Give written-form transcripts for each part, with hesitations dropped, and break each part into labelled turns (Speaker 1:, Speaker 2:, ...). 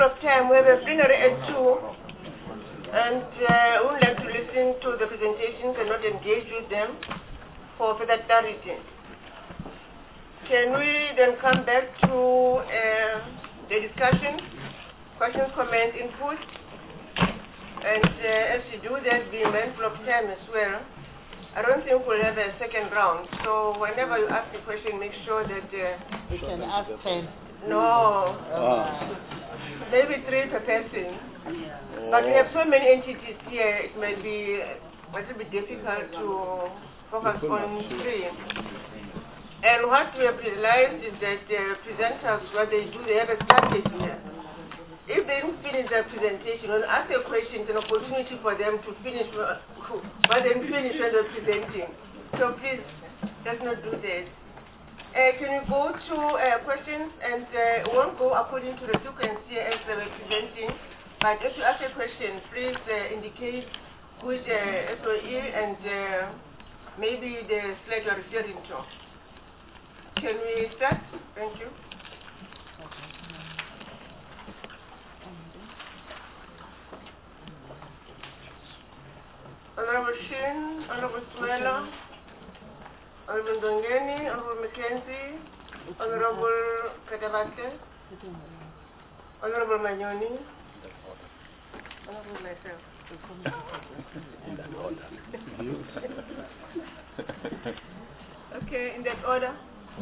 Speaker 1: Of time we have a plenary at 2, and we would like to listen to the presentations and not engage with them for further clarity. Can we then come back to the discussion, questions, comments, input? And as you do that, be mindful of time as well. I don't think we'll have a second round, so whenever you ask a question, make sure that
Speaker 2: you can ask 10.
Speaker 1: No. Maybe 3 per person. But we have so many entities here, it may be a little bit difficult to focus on 3. And what we have realized is that presenters, what they do, they have a strategy here. If they don't finish their presentation, when ask a question, it's an opportunity for them to finish what they finish when they're presenting. So please, let's not do that. Can you go to questions, and it won't go according to the sequence here as they were presenting, but if you ask a question, please indicate which SOE and maybe the slide you're referring to. Can we start? Thank you. Honorable Shin, Honorable Swela, Honorable Dongeni, Honorable Mackenzie, Honorable Kadabate, Honorable Manyoni, Honorable myself. Okay, in that order.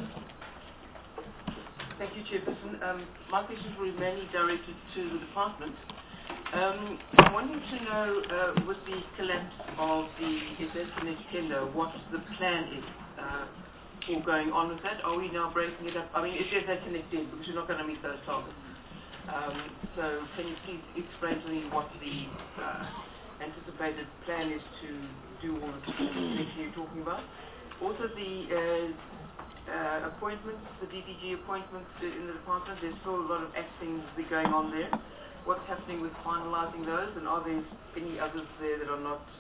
Speaker 3: Thank you, Chairperson. My questions were mainly directed to the department. I'm wanting to know, with the collapse of the SS Connect tender, what the plan is for going on with that. Are we now breaking it up? I mean, it's SS Connect tender, because we're not going to meet those targets. So can you please explain to me what the anticipated plan is to do all the things you're talking about? Also, the appointments, the DDG appointments in the department, there's still a lot of acting going on there. What's happening with finalizing those, and are there any others there that are not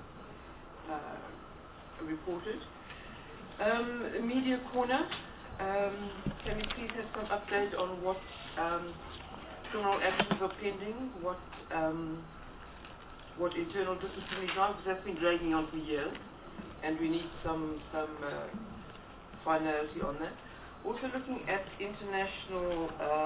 Speaker 3: reported? Media Corner, can you please have some update on what criminal actions are pending, what internal discipline is on, because that's been dragging on for years, and we need some finality on that. Also looking at international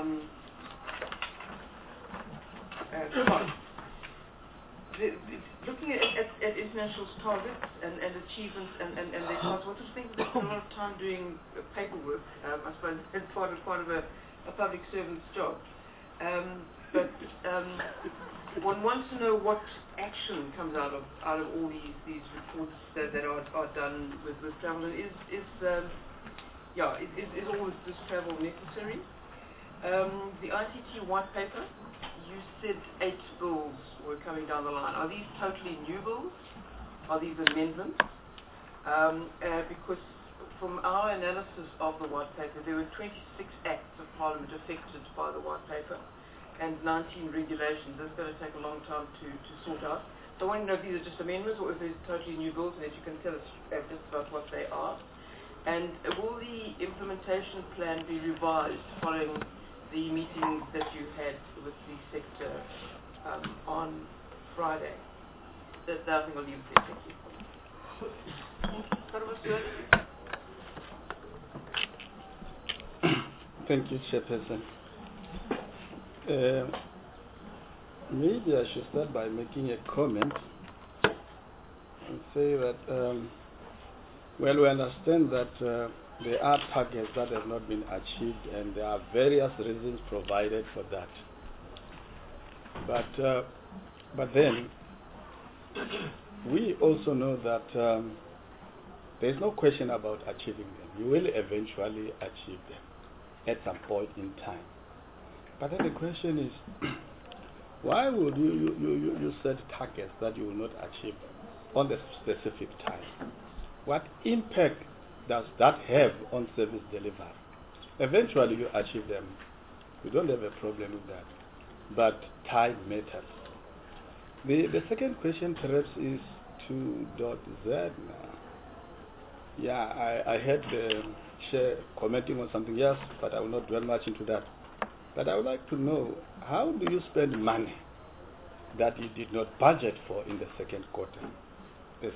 Speaker 3: looking at international targets and achievements and their targets, one just thinks they spend a lot of time doing paperwork, I suppose, as part of a public servant's job. But one wants to know what action comes out of all these reports that are done with travel. Is all this travel necessary? The ICT white paper, you said 8 bills were coming down the line. Are these totally new bills? Are these amendments? Because from our analysis of the white paper, there were 26 acts of Parliament affected by the white paper and 19 regulations. That's going to take a long time to sort out. So I want to know if these are just amendments or if they're totally new bills, and if you can tell us just about what they are. And will the implementation plan be revised following the meetings that you had with the sector on Friday? I think I'll leave it there.
Speaker 4: Thank you, Chairperson. Maybe I should start by making a comment and say that, well, we understand that there are targets that have not been achieved, and there are various reasons provided for that. But then, we also know that there's no question about achieving them. You will eventually achieve them at some point in time. But then the question is, why would you set targets that you will not achieve on the specific time? What impact does that have on service delivery? Eventually you achieve them. We don't have a problem with that. But time matters. The second question perhaps is to .Z now. Yeah, I heard the chair commenting on something else, but I will not dwell much into that. But I would like to know, how do you spend money that you did not budget for in the second quarter? The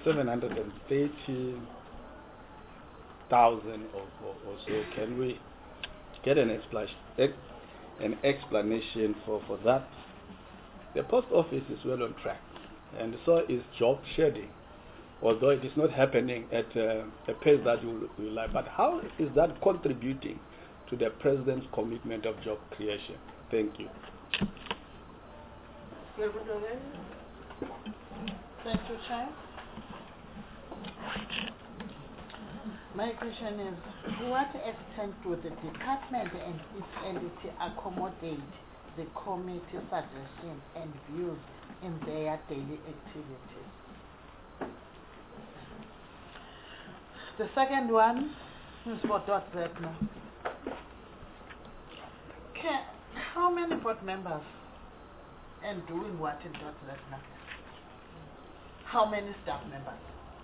Speaker 4: 730,000 or so, can we get an explanation for that? The post office is well on track, and so is job shedding, although it is not happening at a pace that you like. But how is that contributing to the President's commitment of job creation? Thank you.
Speaker 2: Thank you, Chair. My question is, to what extent do the department and its entity accommodate the committee suggestions and views in their daily activities? The second one is for Dr. Zedner. How many board members and doing what in Dr. Zedner? How many staff members?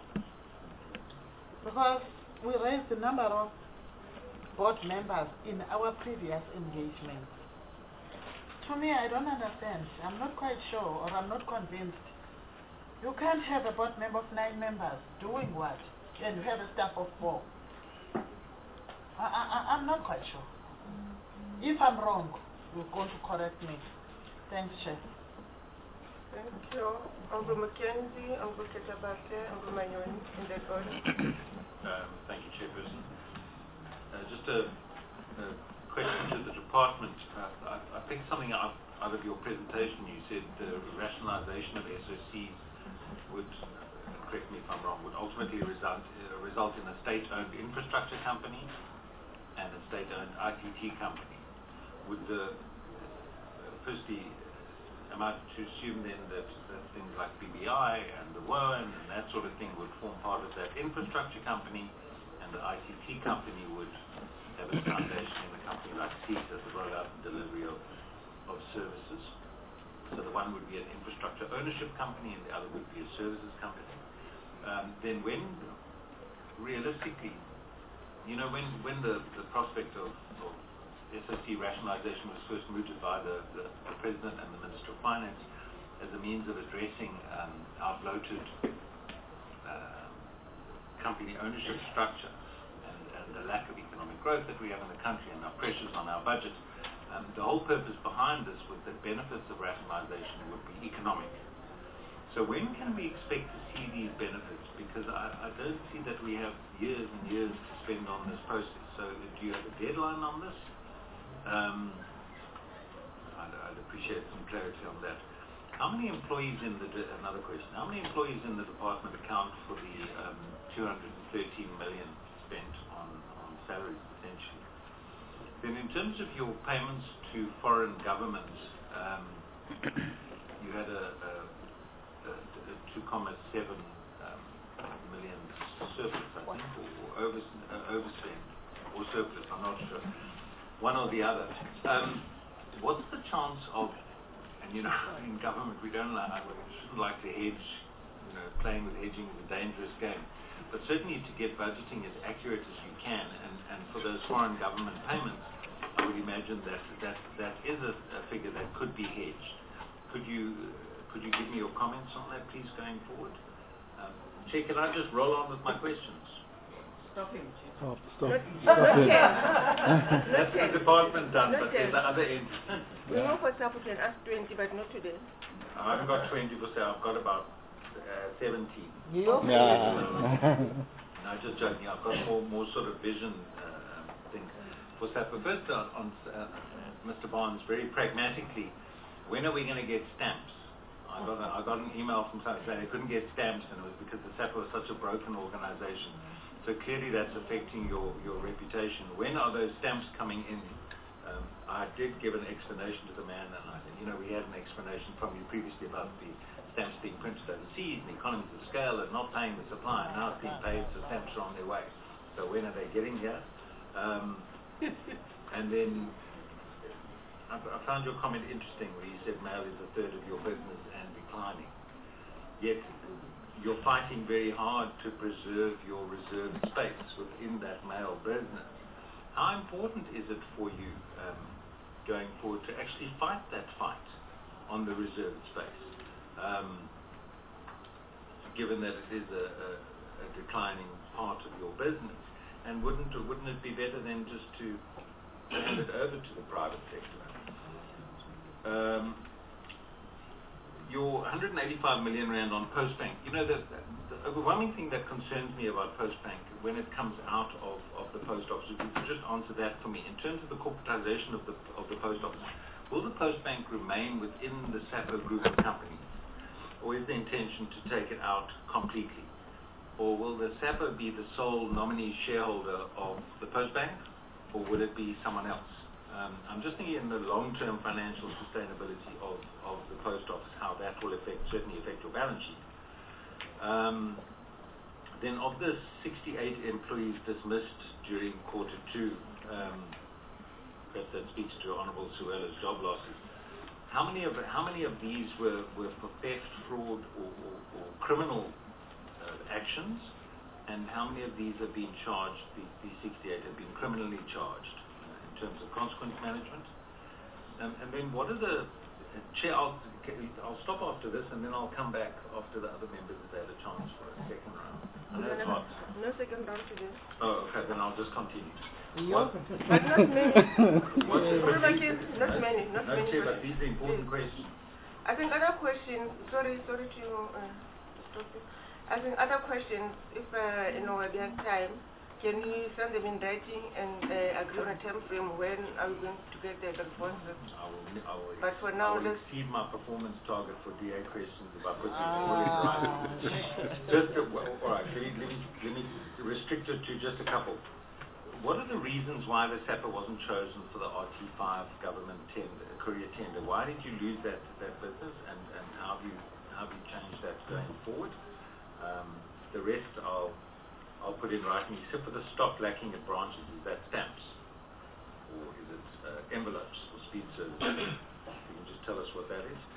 Speaker 2: Because we raised the number of board members in our previous engagements. To me, I don't understand. I'm not quite sure, or I'm not convinced. You can't have a board member of 9 members doing what? And you have a staff of 4. I'm not quite sure. If I'm wrong, you're going to correct me. Thanks, Chair.
Speaker 1: Thank you. Uncle Mackenzie, Uncle Ketabate, Uncle Mayoni, in that order.
Speaker 5: Thank you, Chairperson. Just a question to the department. I picked something out of your presentation. You said the rationalization of SOCs would, correct me if I'm wrong, would ultimately result in a state-owned infrastructure company and a state-owned ICT company. Would firstly amount to assume then that things like BBI and the WOAN and that sort of thing would form part of that infrastructure company, and the ICT company would have its foundation in a company like CESA, the rollout and delivery of services. So the one would be an infrastructure ownership company and the other would be a services company. Then when, realistically, when the prospect of SOC rationalization was first mooted by the President and the Minister of Finance as a means of addressing our bloated company ownership structure and the lack of economic growth that we have in the country and our pressures on our budget, the whole purpose behind this was that benefits of rationalization would be economic. So when can we expect to see these benefits? Because I don't see that we have years and years to spend on this process. So do you have a deadline on this? I'd appreciate some clarity on that. How many employees another question, how many employees in the department account for the 213 million spent on salaries, essentially? Then in terms of your payments to foreign governments, you had a 2.7 million surplus, I think, or overspend, or surplus, I'm not sure. One or the other. What's the chance of, and in government we shouldn't like to hedge, playing with hedging is a dangerous game, but certainly to get budgeting as accurate as you can, and for those foreign government payments, I would imagine that is a figure that could be hedged. Could you give me your comments on that, please, going forward? Chair, can I just roll on with my questions?
Speaker 3: Stop him, Chair.
Speaker 4: Stop.
Speaker 5: That's the department done, but there's the other end.
Speaker 1: We know for example, we can ask 20, but not today.
Speaker 5: I haven't got 20 per se, I've got about 17.
Speaker 2: You?
Speaker 4: Yeah.
Speaker 5: No, just joking. I've got more sort of vision things. For SAPA, first on Mr. Barnes, very pragmatically, when are we going to get stamps? I got an email from someone saying they couldn't get stamps, and it was because the SAPA was such a broken organization. So clearly that's affecting your reputation. When are those stamps coming in? I did give an explanation to the man, and I said, we had an explanation from you previously about the stamps being printed overseas and economies of scale and not paying the supply, and now it's being paid, so stamps are on their way. So when are they getting here? And then I found your comment interesting where you said mail is a third of your business and declining. Yet you're fighting very hard to preserve your reserved space within that mail business. How important is it for you going forward to actually fight that fight on the reserved space, given that it is a declining part of your business? And wouldn't it be better then just to hand it over to the private sector? Your 185 million rand on Postbank, you know, the overwhelming thing that concerns me about Postbank when it comes out of the post office, if you could just answer that for me. In terms of the corporatization of the post office, will the Postbank remain within the SAPO group of companies, or is the intention to take it out completely? Or will the SAPO be the sole nominee shareholder of the Postbank, or will it be someone else? I'm just thinking in the long-term financial sustainability of the post office, how that will certainly affect your balance sheet. Then of the 68 employees dismissed during Q2, perhaps that speaks to Honourable Suela's job losses. How many of these were for theft, fraud, or criminal actions, and how many of these have been charged? These 68 have been criminally charged in terms of consequence management. And then what are the Chair? I'll stop after this, and then I'll come back after the other members have had a chance for a second round.
Speaker 1: No second round today.
Speaker 5: Oh, okay. Then I'll just continue.
Speaker 1: But not many. Not many.
Speaker 5: No, Chair, but these are important questions.
Speaker 1: I think other questions. Sorry to stop you. I think other questions, if we have time, can we send them in writing and agree on a time frame when are we going to get the responses? But for now,
Speaker 5: I will exceed my performance target for DA questions if I put them all in writing. All right, let me restrict it to just a couple. What are the reasons why the SAPA wasn't chosen for the RT5 government tender, courier tender? Why did you lose that business, and how have you changed that going forward? The rest I'll put in writing, except for the stock lacking at branches. Is that stamps, or is it envelopes or speed service? You can just tell us what that is.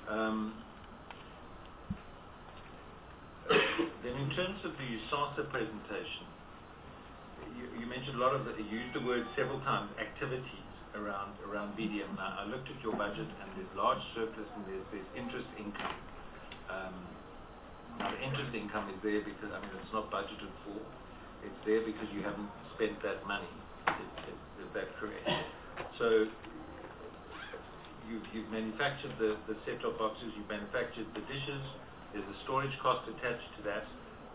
Speaker 5: Then in terms of the USASA presentation, you mentioned a lot of you used the word several times, activities around BDM. Now, I looked at your budget, and there's large surplus, and there's interest income. Now, the interest income is there because, it's not budgeted for. It's there because you haven't spent that money. Is that correct? So you've manufactured the set-top boxes, you've manufactured the dishes, there's a storage cost attached to that,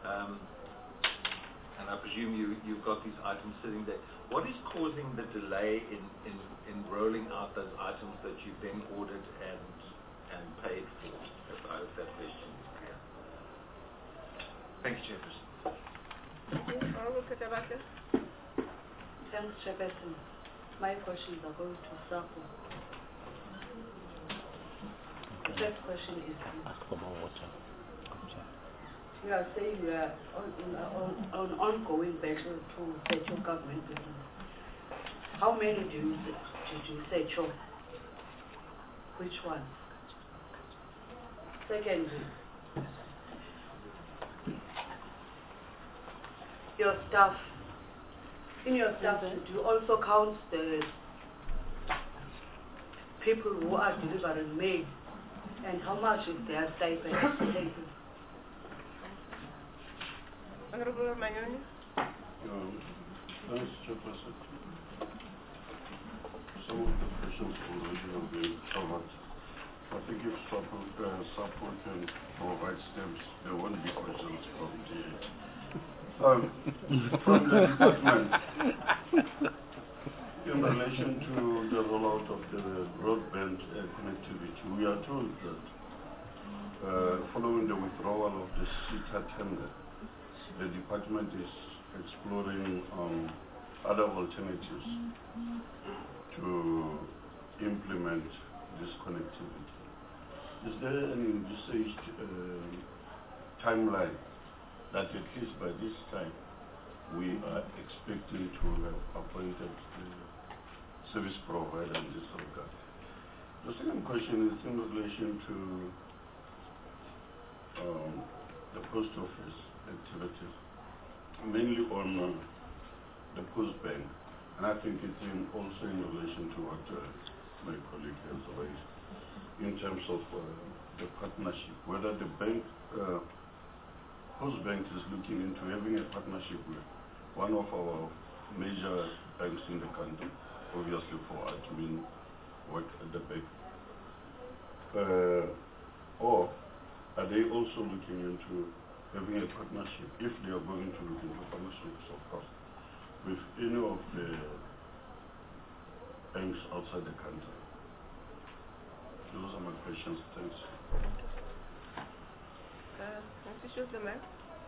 Speaker 5: and I presume you've got these items sitting there. What is causing the delay in rolling out those items that you've then ordered and paid for? I hope that question is clear. Thank you, Chairperson.
Speaker 6: Thanks, Chairperson. My questions are going to SAPO. The first question is, ask for more water. You are saying you are on ongoing battle to secure government business. How many did you secure? Which one? Secondly, your staff. In your staff, do you also count the people who are delivering mail, and how much is their stipend? Thank you.
Speaker 1: Honorable Mayoni.
Speaker 7: Thanks, Chairperson. Some of the questions already have been covered. I think if support can provide steps, there won't be questions from DA. From the department, in relation to the rollout of the broadband connectivity, we are told that following the withdrawal of the SETA tender, the department is exploring other alternatives to implement this connectivity. Is there an envisaged timeline that at least by this time we are expecting to have appointed the service provider in this regard? The second question is in relation to the post office activities, mainly on the Postbank, and I think it's also in relation to what my colleague has raised in terms of the partnership, whether the bank, Postbank is looking into having a partnership with one of our major banks in the country, obviously for admin work at the bank. Or are they also looking into having a partnership, if they are going to look into partnerships, of course, with any of the banks outside the country? Those are my questions. Thanks.
Speaker 1: Mr. Schusterman.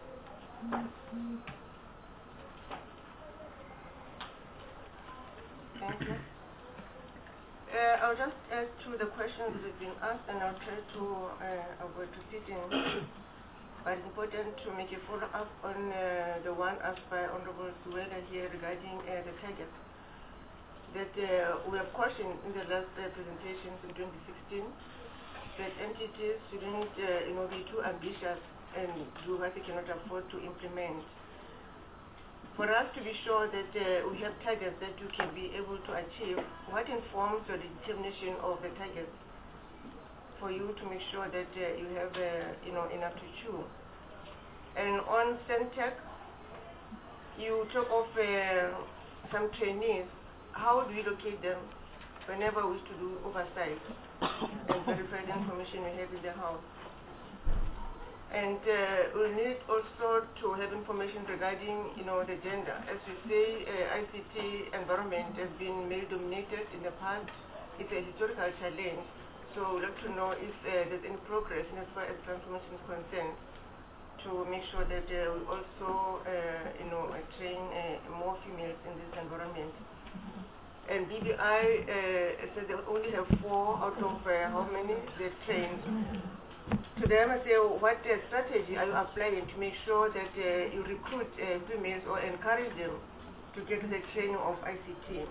Speaker 1: Thank you. I'll just add to the questions that have been asked, and I'll try to avoid repeating. But it's important to make a follow-up on the one asked by Honorable Suwela here regarding the targets. That we have cautioned in the last presentations in 2016 that entities shouldn't be too ambitious and do what they cannot afford to implement. For us to be sure that we have targets that you can be able to achieve, what informs your determination of the targets for you to make sure that you have enough to chew? And on Centec, you talk of some trainees. How do you locate them whenever we wish to do oversight and verify the information we have in the house? And we need also to have information regarding, the gender. As you say, ICT environment has been male-dominated in the past. It's a historical challenge. So we'd like to know if there's any progress in as far as transformation is concerned to make sure that we also, train more females in this environment. And BBI says they only have 4 out of how many they've trained. To them, I say, what strategy are you applying to make sure that you recruit females or encourage them to get the training of ICT?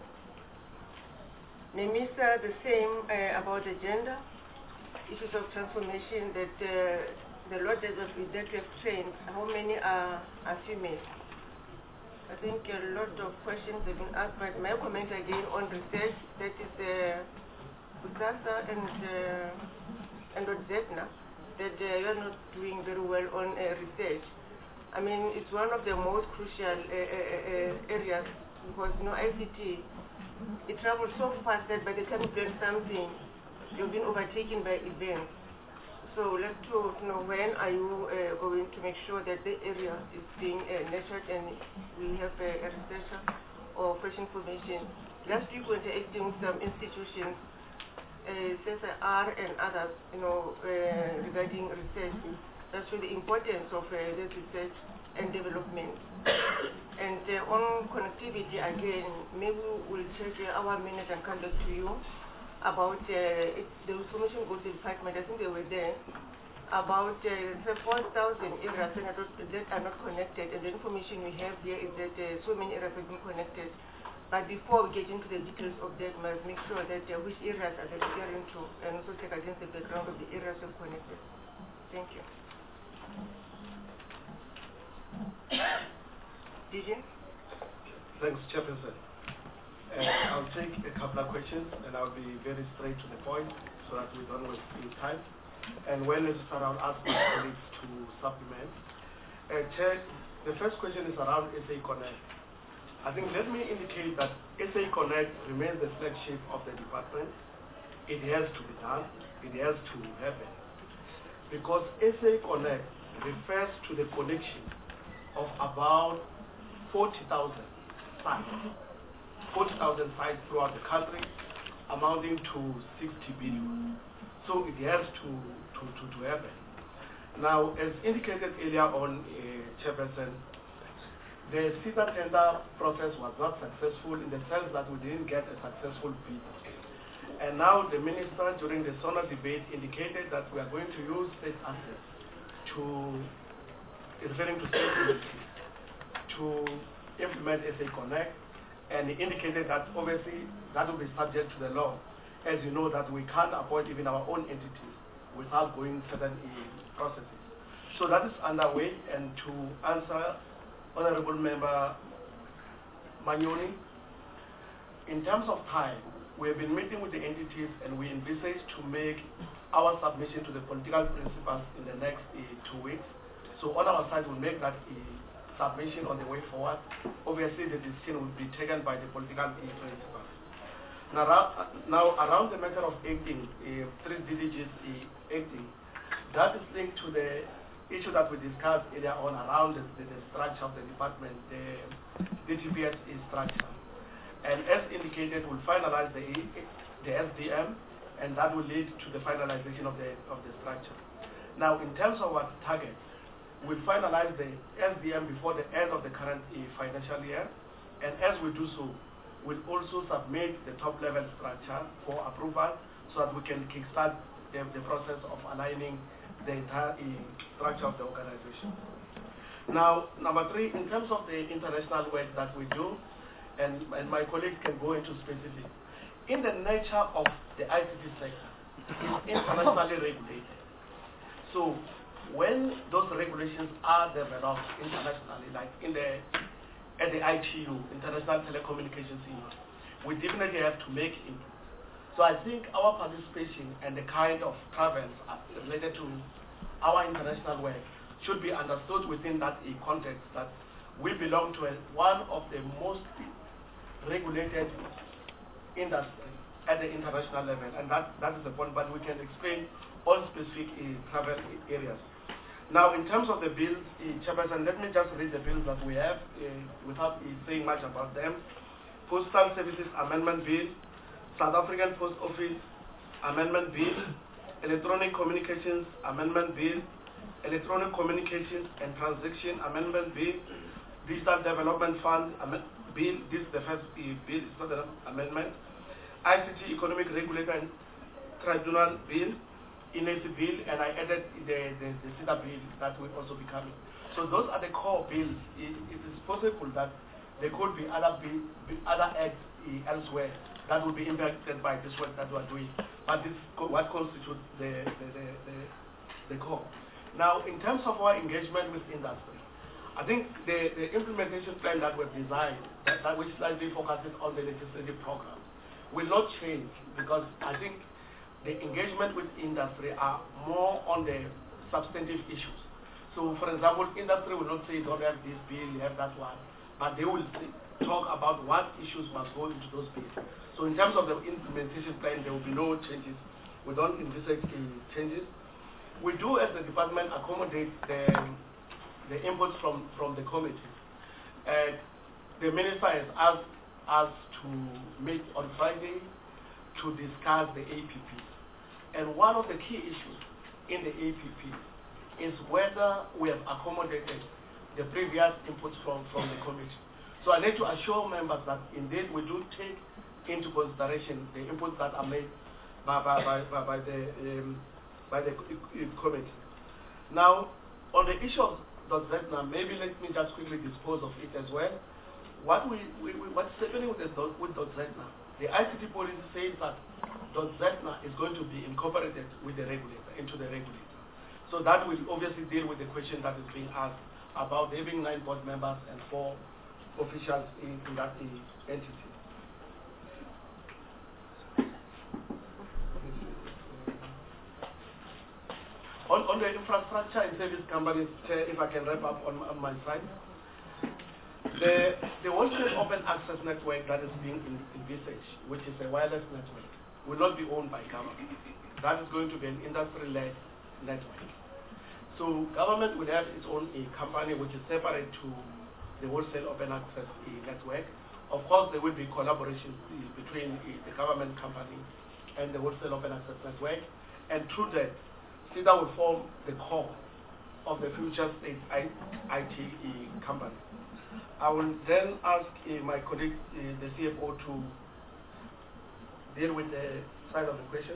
Speaker 1: Memisa, the same about the gender issues of transformation, that the lodges that we have trained, how many are females? I think a lot of questions have been asked, but my comment again on research, that is USASA and Zetna, that you are not doing very well on research. I mean, it's one of the most crucial areas, because ICT, it travels so fast that by the time you get something, you've been overtaken by events. So let's know when are you going to make sure that the area is being nurtured and we have a researcher or fresh information. Last week we were interacting with some institutions, CSIR and others, regarding research. That's really the importance of this research and development. And on connectivity, again, maybe we'll take our minute and come back to you about the information goes department. I think they were there about 4,000 areas that are not connected, and the information we have here is that so many areas have been connected. But before we get into the details of that, we must make sure that which areas are they referring to, and also check against the background of the areas we've connected. Thank you. DJ?
Speaker 8: Thanks, Chairperson. I'll take a couple of questions, and I'll be very straight to the point so that we don't waste any time. And when necessary, I'll ask my colleagues to supplement. Chair, the first question is around SA Connect. I think let me indicate that SA Connect remains the flagship of the department. It has to be done. It has to happen. Because SA Connect refers to the connection of about 40,000 sites. 40,000 sites throughout the country, amounting to 60 billion. So it has to happen. Now, as indicated earlier on, Chairperson, the CETA tender process was not successful in the sense that we didn't get a successful bid. And now the minister, during the SONA debate, indicated that we are going to use state assets referring to state ministries, to implement SA Connect. And he indicated that obviously that will be subject to the law. As you know, that we can't appoint even our own entities without going certain processes. So that is underway. And to answer Honorable Member Manyoni, in terms of time, we have been meeting with the entities and we envisage to make our submission to the political principals in the next 2 weeks. So on our side, we'll make that submission on the way forward. Obviously, the decision will be taken by the political principals. Now around the matter of acting, 3 DDGs acting, that is linked to the issue that we discussed earlier on around the structure of the department, the DTPS structure. And as indicated, we'll finalize the SDM, and that will lead to the finalization of the structure. Now, in terms of our targets, we'll finalize the SDM before the end of the current financial year, and as we do so, we'll also submit the top-level structure for approval so that we can kickstart the process of aligning the entire structure of the organization. Now, number 3, in terms of the international work that we do, and my colleagues can go into specifics, in the nature of the ICT sector, it's internationally regulated. So when those regulations are developed internationally, like at the ITU, International Telecommunications Union, we definitely have to make input. So I think our participation and the kind of travels related to our international work should be understood within that context, that we belong to one of the most regulated industry at the international level, and that is the point, but we can explain all specific travel areas. Now, in terms of the bills, Chairperson, let me just read the bills that we have without saying much about them. Postal Services Amendment Bill, South African Post Office Amendment Bill, Electronic Communications Amendment Bill, Electronic Communications and Transaction Amendment Bill, Digital Development Fund Bill, this is the first bill, it's not an amendment, ICT Economic Regulator and Tribunal Bill, INESI Bill, and I added the CEDA Bill that will also be coming. So those are the core bills. It is possible that there could be other acts elsewhere that will be impacted by this work that we are doing, but this is what constitutes the core. Now, in terms of our engagement with industry, I think the implementation plan that we've designed, that which slightly focuses on the legislative program, will not change, because I think the engagement with industry are more on the substantive issues. So, for example, industry will not say, don't have this bill, you have that one, but they will talk about what issues must go into those bills. So in terms of the implementation plan, there will be no changes. We don't envisage changes. We do, as the department, accommodate the inputs from the committee. The minister has asked us to meet on Friday to discuss the APP. And one of the key issues in the APP is whether we have accommodated the previous inputs from the committee. So I need to assure members that indeed we do take into consideration the inputs that are made by the committee. Now, on the issue of .ZNA, maybe let me just quickly dispose of it as well. What's happening with .ZNA? The ICT policy says that .ZNA is going to be incorporated with the regulator, into the regulator. So that will obviously deal with the question that is being asked about having 9 board members and 4 officials in that entity. On the infrastructure and service companies, if I can wrap up on my side, the wholesale open access network that is being envisaged, which is a wireless network, will not be owned by government. That is going to be an industry-led network. So government will have its own company which is separate to the wholesale open access network. Of course, there will be collaboration between the government company and the wholesale open access network, and through that, CEDA will form the core of the future state IT company. I will then ask my colleague, the CFO, to deal with the side of the question.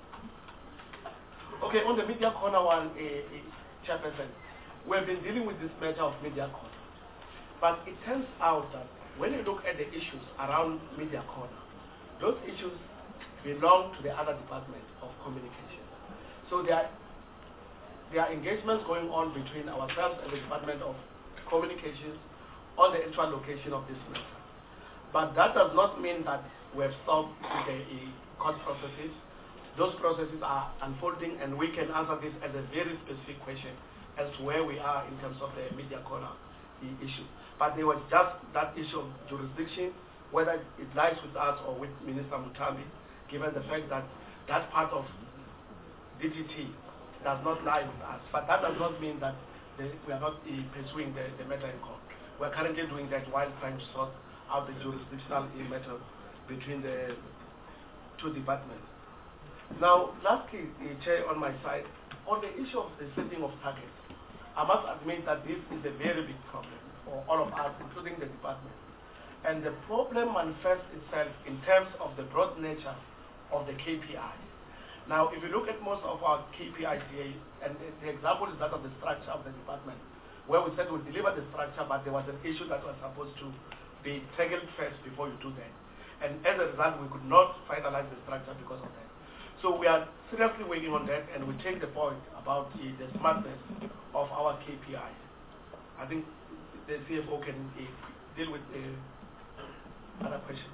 Speaker 8: Okay, on the media corner one, Chairperson, we have been dealing with this matter of media corner. But it turns out that when you look at the issues around media corner, those issues belong to the other department of communication. So there are engagements going on between ourselves and the Department of Communications on the actual location of this matter. But that does not mean that we have stopped the court processes. Those processes are unfolding, and we can answer this as a very specific question as to where we are in terms of the media corner issue. But there was just that issue of jurisdiction, whether it lies with us or with Minister Mutambi, given the fact that that part of DTT does not lie with us. But that does not mean that we are not pursuing the matter in court. We are currently doing that while trying to sort out the jurisdictional matter between the two departments. Now, lastly, Chair, on my side, on the issue of the setting of targets, I must admit that this is a very big problem for all of us, including the department. And the problem manifests itself in terms of the broad nature of the KPI. Now, if you look at most of our KPIs here, and the example is that of the structure of the department, where we said we'll deliver the structure, but there was an issue that was supposed to be tackled first before you do that. And as a result, we could not finalize the structure because of that. So we are seriously working on that, and we take the point about the smartness of our KPIs. I think the CFO can deal with the other question.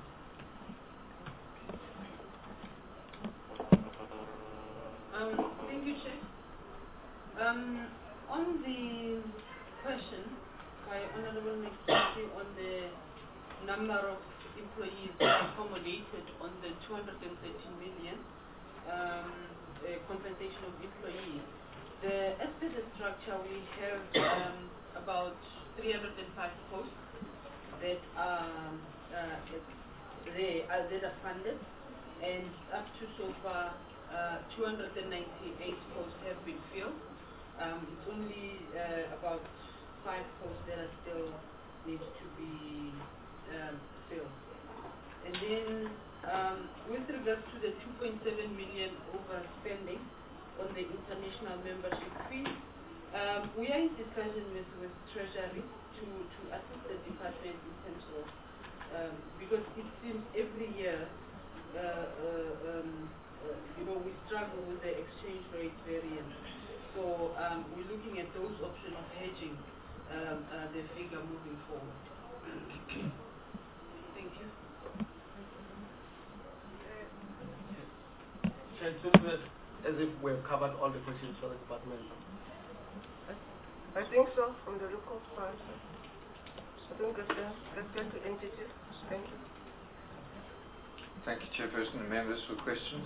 Speaker 9: Thank you, Chair. On the question by Honourable McKenzie on the number of employees accommodated on the 230 million compensation of employees, as per the structure, we have about 305 posts that are that are funded, and up to so far 298 posts have been filled. It's only about 5 posts that are still need to be filled. And then with regards to the 2.7 million overspending on the international membership fee, we are in discussion with Treasury to assist the department in terms of, because it seems every year, we struggle with the exchange rate variance. So we're looking at those options of hedging the figure moving forward. Thank you.
Speaker 8: It seems as if we have covered all the questions for the department.
Speaker 1: I think so, from the local part. I think let's get to entities. Thank you.
Speaker 10: Thank you, Chairperson and members, for questions.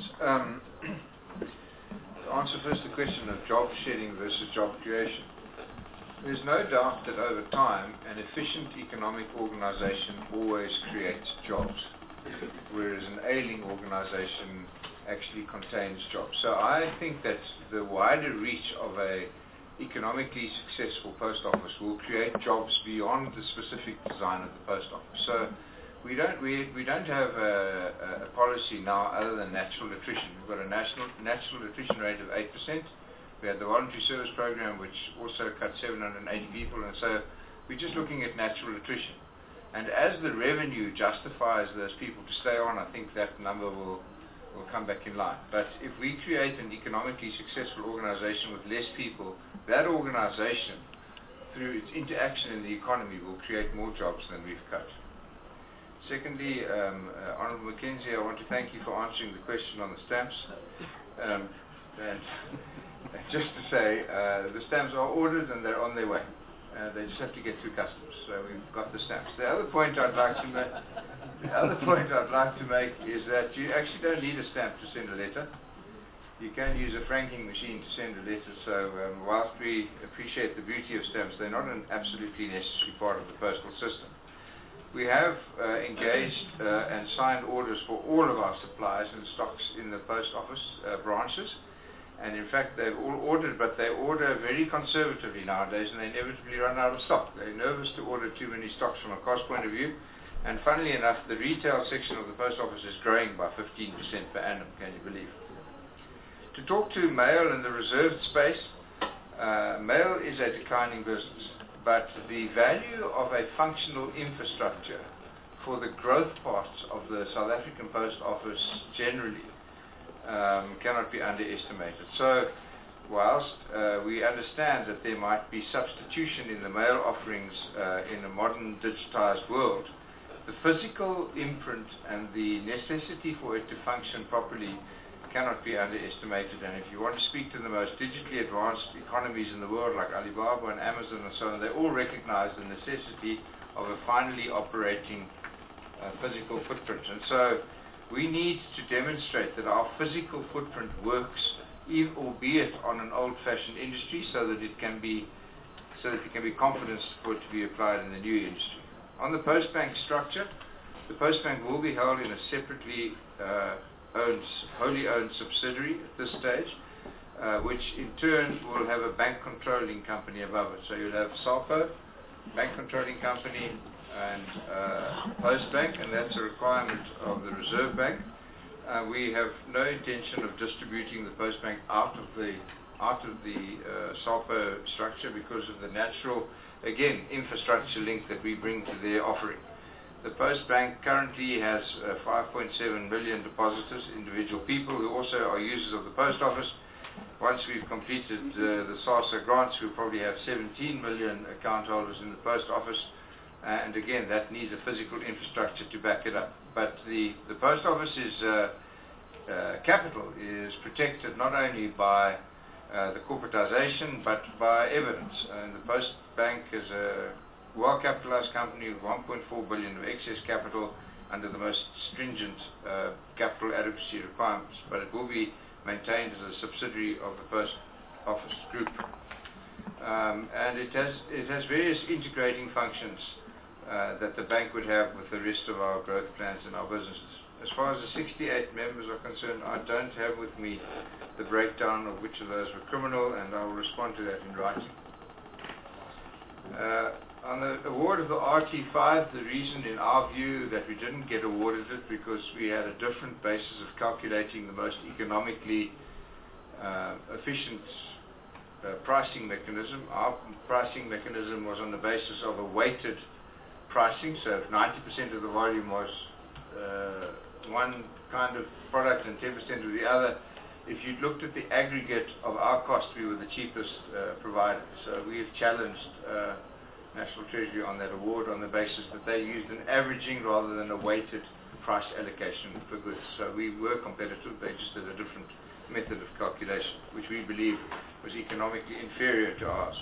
Speaker 10: To answer first the question of job shedding versus job creation. There's no doubt that over time, an efficient economic organization always creates jobs, whereas an ailing organization actually contains jobs. So I think that the wider reach of a economically successful post office will create jobs beyond the specific design of the post office. So we don't have a policy now other than natural attrition. We've got a natural attrition rate of 8%. We had the voluntary service program, which also cut 780 people, and so we're just looking at natural attrition. And as the revenue justifies those people to stay on, I think that number will come back in line. But if we create an economically successful organization with less people, that organization, through its interaction in the economy, will create more jobs than we've cut. Secondly, Honourable McKenzie, I want to thank you for answering the question on the stamps. And just to say, the stamps are ordered and they're on their way. They just have to get through customs, so we've got the stamps. The other point I'd like to make is that you actually don't need a stamp to send a letter. You can use a franking machine to send a letter. So whilst we appreciate the beauty of stamps, they're not an absolutely necessary part of the postal system. We have engaged and signed orders for all of our suppliers and stocks in the post office branches. And in fact, they've all ordered, but they order very conservatively nowadays, and they inevitably run out of stock. They're nervous to order too many stocks from a cost point of view. And funnily enough, the retail section of the post office is growing by 15% per annum, can you believe? To talk to mail and the reserved space, mail is a declining business, but the value of a functional infrastructure for the growth parts of the South African Post Office generally cannot be underestimated. So whilst we understand that there might be substitution in the mail offerings in a modern digitized world, the physical imprint and the necessity for it to function properly cannot be underestimated. And if you want to speak to the most digitally advanced economies in the world, like Alibaba and Amazon and so on, they all recognize the necessity of a finally operating physical footprint. And so we need to demonstrate that our physical footprint works, albeit on an old-fashioned industry, so that it can be confidence for it to be applied in the new industry. On the Postbank structure, the Postbank will be held in a separately wholly owned subsidiary at this stage, which in turn will have a bank controlling company above it. So you'll have SAPO, bank controlling company, and Postbank, and that's a requirement of the Reserve Bank. We have no intention of distributing the Postbank out of the SAPO structure because of the natural, again, infrastructure link that we bring to their offering. The Postbank currently has 5.7 million depositors, individual people who also are users of the Post Office. Once we've completed the SASSA grants, we'll probably have 17 million account holders in the Post Office. And again, that needs a physical infrastructure to back it up. But the Post Office's capital is protected not only by the corporatization, but by evidence. And the Post Bank is a well-capitalized company with 1.4 billion of excess capital under the most stringent capital adequacy requirements. But it will be maintained as a subsidiary of the Post Office Group. And it has various integrating functions that the bank would have with the rest of our growth plans and our businesses. As far as the 68 members are concerned, I don't have with me the breakdown of which of those were criminal, and I will respond to that in writing. On the award of the RT5, the reason in our view that we didn't get awarded it because we had a different basis of calculating the most economically efficient pricing mechanism. Our pricing mechanism was on the basis of a weighted pricing, so if 90% of the volume was one kind of product and 10% of the other, if you looked at the aggregate of our cost, we were the cheapest provider. So we have challenged National Treasury on that award on the basis that they used an averaging rather than a weighted price allocation for goods. So we were competitive, they just did a different method of calculation, which we believe was economically inferior to ours.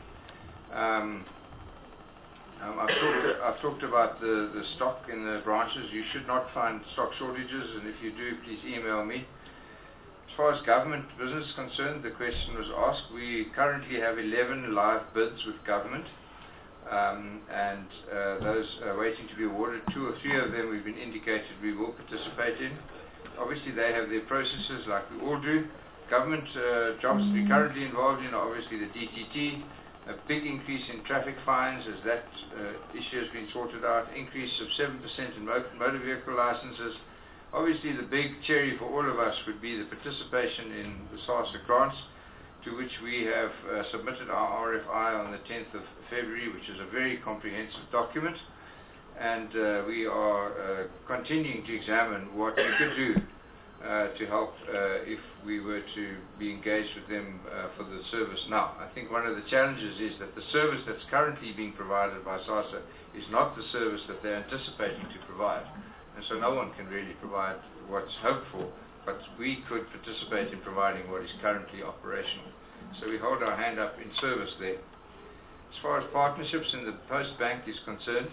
Speaker 10: I've talked about the stock in the branches. You should not find stock shortages, and if you do, please email me. As far as government business is concerned, the question was asked. We currently have 11 live bids with government, and those are waiting to be awarded. 2 or 3 of them we've been indicated we will participate in. Obviously, they have their processes like we all do. Government jobs we're currently involved in are obviously the DTT, a big increase in traffic fines as that issue has been sorted out, increase of 7% in motor vehicle licenses. Obviously, the big cherry for all of us would be the participation in the SASSA grants, to which we have submitted our RFI on the 10th of February, which is a very comprehensive document. And we are continuing to examine what we could do to help if we were to be engaged with them for the service now. I think one of the challenges is that the service that's currently being provided by SASSA is not the service that they're anticipating to provide. And so no one can really provide what's hoped for, but we could participate in providing what is currently operational. So we hold our hand up in service there. As far as partnerships in the Post Bank is concerned,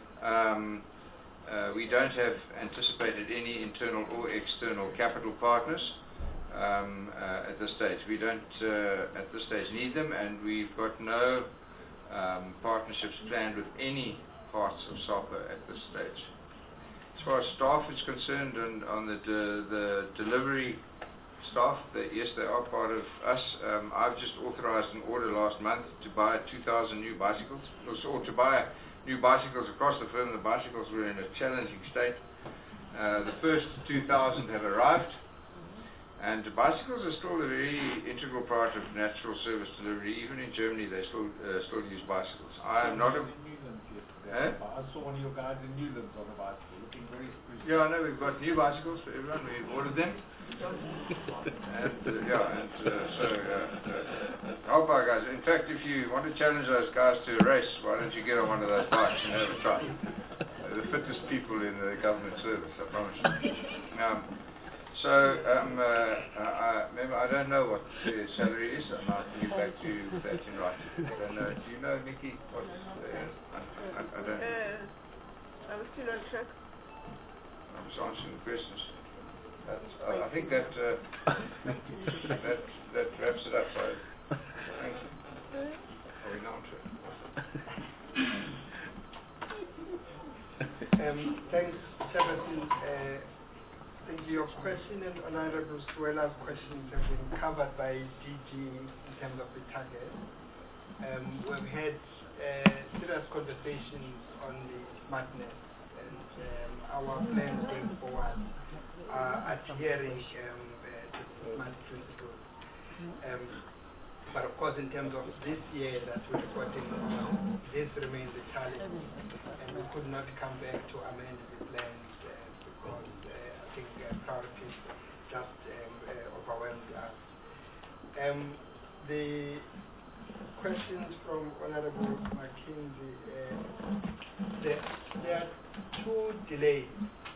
Speaker 10: we don't have anticipated any internal or external capital partners at this stage. We don't at this stage need them, and we've got no partnerships planned with any parts of SAPO at this stage. As far as staff is concerned, and on the delivery staff, yes, they are part of us. I've just authorized an order last month to buy 2,000 new bicycles, or to buy new bicycles across the firm. The bicycles were in a challenging state. The first 2,000 have arrived, and the bicycles are still a very integral part of national service delivery. Even in Germany, they still use bicycles. I am not a...
Speaker 11: I saw one of your guys in Newlands on a bicycle, looking very pretty.
Speaker 10: Yeah, I know, we've got new bicycles for everyone. We've ordered them. Help our guys. In fact, if you want to challenge those guys to a race, why don't you get on one of those bikes and have a try? the fittest people in the government service, I promise you. Remember, I don't know what the salary is, and I'll get back to you with that in writing. I don't know. Do you know, Nikki? What? I don't know.
Speaker 1: I'm still on track.
Speaker 10: I'm just answering the questions. I think that that wraps it up. Thank you. Are we now on track?
Speaker 8: Thanks, Chairperson. Thank you. Your question and Honorable Suela's questions have been covered by DG in terms of the target. We've had serious conversations on the smartness, and our plans going forward are adhering to the smart principles. But of course, in terms of this year that we're reporting on, this remains a challenge, and we could not come back to amend the plans because I think priorities just overwhelmed us. The questions from Honorable McKinsey, there are two delays.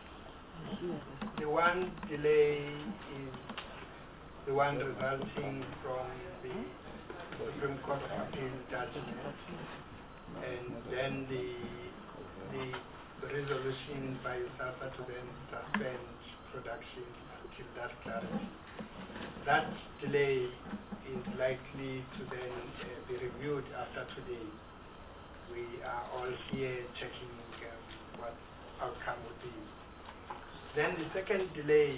Speaker 8: The one delay is the one resulting from the Supreme Court of Appeal judgment, and then the resolution by SASSA to then suspend production until that clarity. That delay is likely to then be reviewed after today. We are all here checking what outcome would be. Then the second delay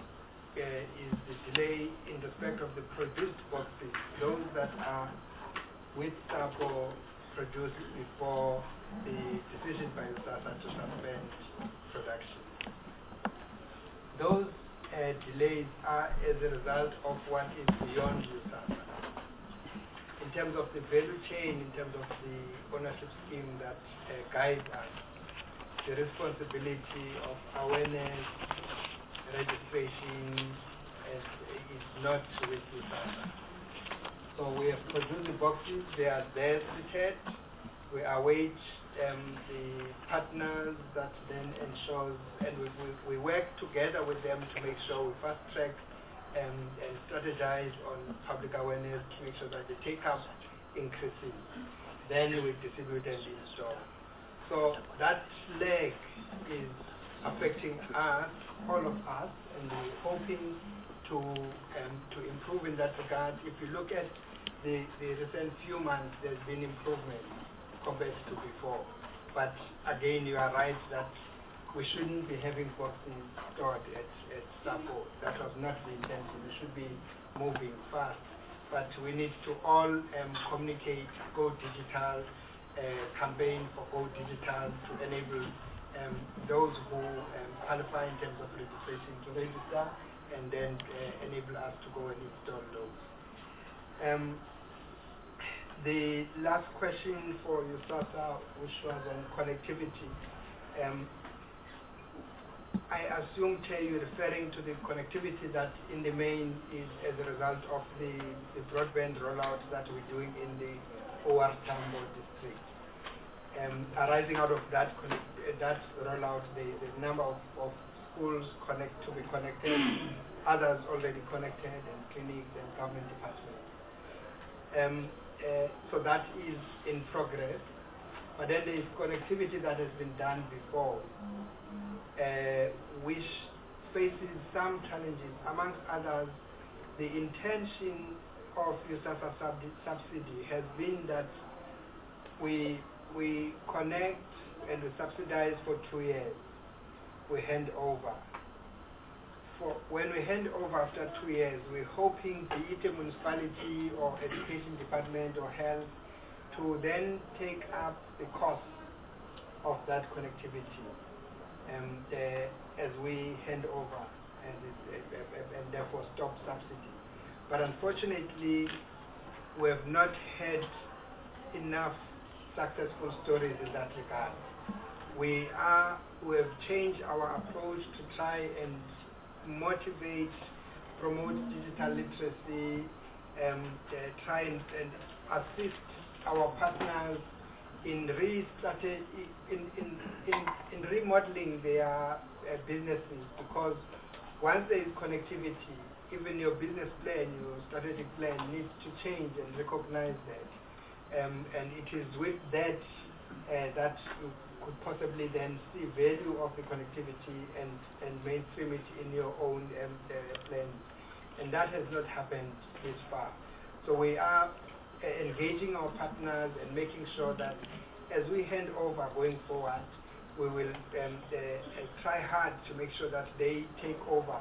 Speaker 8: is the delay in respect of the produced boxes, those that are with SAPO produced before the decision by SASSA to suspend production. Those delays are as a result of what is beyond SASSA. In terms of the value chain, in terms of the ownership scheme that guides us, the responsibility of awareness, registration is not with SASSA. So we have produced the boxes, they are there seated. We await the partners that then ensures, and we work together with them to make sure we fast track and strategize on public awareness to make sure that the take-up increases. Then we distribute and install. So that leg is affecting us, all of us, and we're hoping to improve in that regard. If you look at the recent few months, there's been improvement compared to before. But again, you are right that we shouldn't be having boxes stored at SAPO. That was not the intention. We should be moving fast. But we need to all communicate, go digital, campaign for Go Digital to enable those who qualify in terms of registration to register, and then enable us to go and install those. The last question for you, Sasa, which was on connectivity. I assume, Chair, you're referring to the connectivity that in the main is as a result of the broadband rollout that we're doing in the OR Tambo district. Arising out of that rollout, the number of schools to be connected, others already connected, and clinics and government departments. So that is in progress. But then there is connectivity that has been done before, which faces some challenges. Amongst others, the intention of USASA subsidy has been that we connect and we subsidize for 2 years. We hand over. When we hand over after 2 years, we're hoping be it a municipality or education department or health to then take up the cost of that connectivity as we hand over and therefore stop subsidy. But unfortunately, we have not had enough successful stories in that regard. We have changed our approach to try and motivate, promote digital literacy, try and assist our partners
Speaker 12: in remodeling their businesses, because once there is connectivity, even your business plan, your strategic plan needs to change and recognize that. And it is with that that you could possibly then see value of the connectivity and mainstream it in your own plan. And that has not happened this far. So we are engaging our partners and making sure that as we hand over going forward, we will try hard to make sure that they take over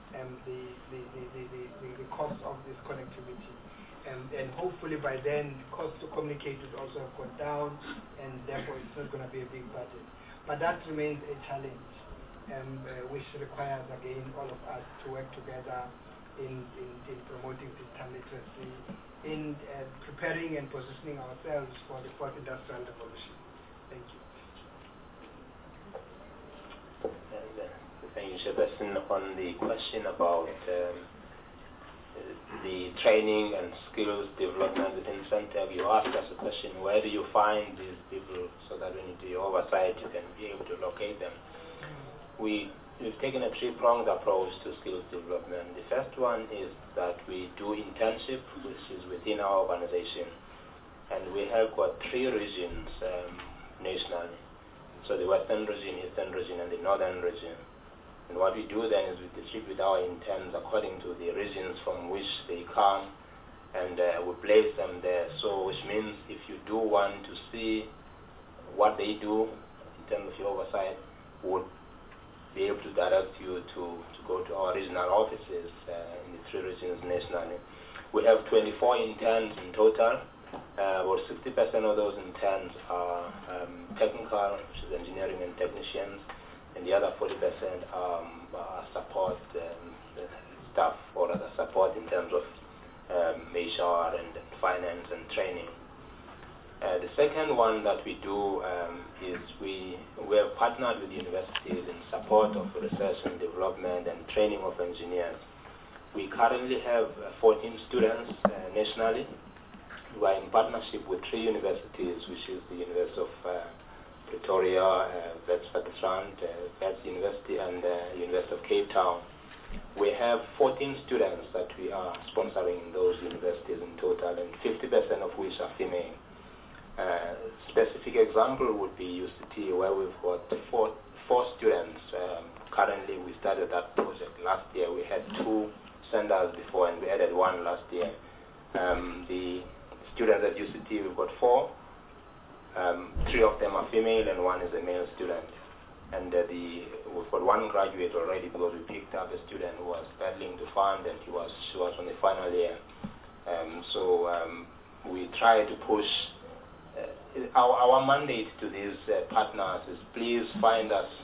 Speaker 12: the cost of this connectivity. And hopefully by then, cost to communicate would also have gone down, and therefore it's not going to be a big budget. But that remains a challenge, which requires, again, all of us to work together in promoting digital literacy, in preparing and positioning ourselves for the fourth industrial revolution. Thank you.
Speaker 13: Thank you, Chairperson. On the question about the training and skills development within Centec, you asked us a question, where do you find these people so that when you do your oversight, you can be able to locate them? We've taken a three-pronged approach to skills development. The first one is that we do internship, which is within our organization. And we have got 3 regions nationally. So the Western region, Eastern region, and the Northern region. And what we do then is we distribute our interns according to the regions from which they come, and we place them there. So which means if you do want to see what they do in terms of your oversight, we would be able to direct you to go to our regional offices in the 3 regions nationally. We have 24 interns in total. About 60% of those interns are technical, which is engineering and technicians, and the other 40% are support staff, or other support in terms of HR and finance and training. The second one that we do is we have partnered with universities in support of research and development and training of engineers. We currently have 14 students nationally. We are in partnership with 3 universities, which is the University of Pretoria, Witwatersrand, Wits University, and University of Cape Town. We have 14 students that we are sponsoring in those universities in total, and 50% of which are female. Specific example would be UCT, where we've got four students. Currently, we started that project last year. We had 2 centers before, and we added 1 last year. The students at UCT, we've got 4. 3 of them are female, and 1 is a male student. And we've got 1 graduate already, because we picked up a student who was battling to fund, and she was on the final year. So we try to push. Our mandate to these partners is, please find us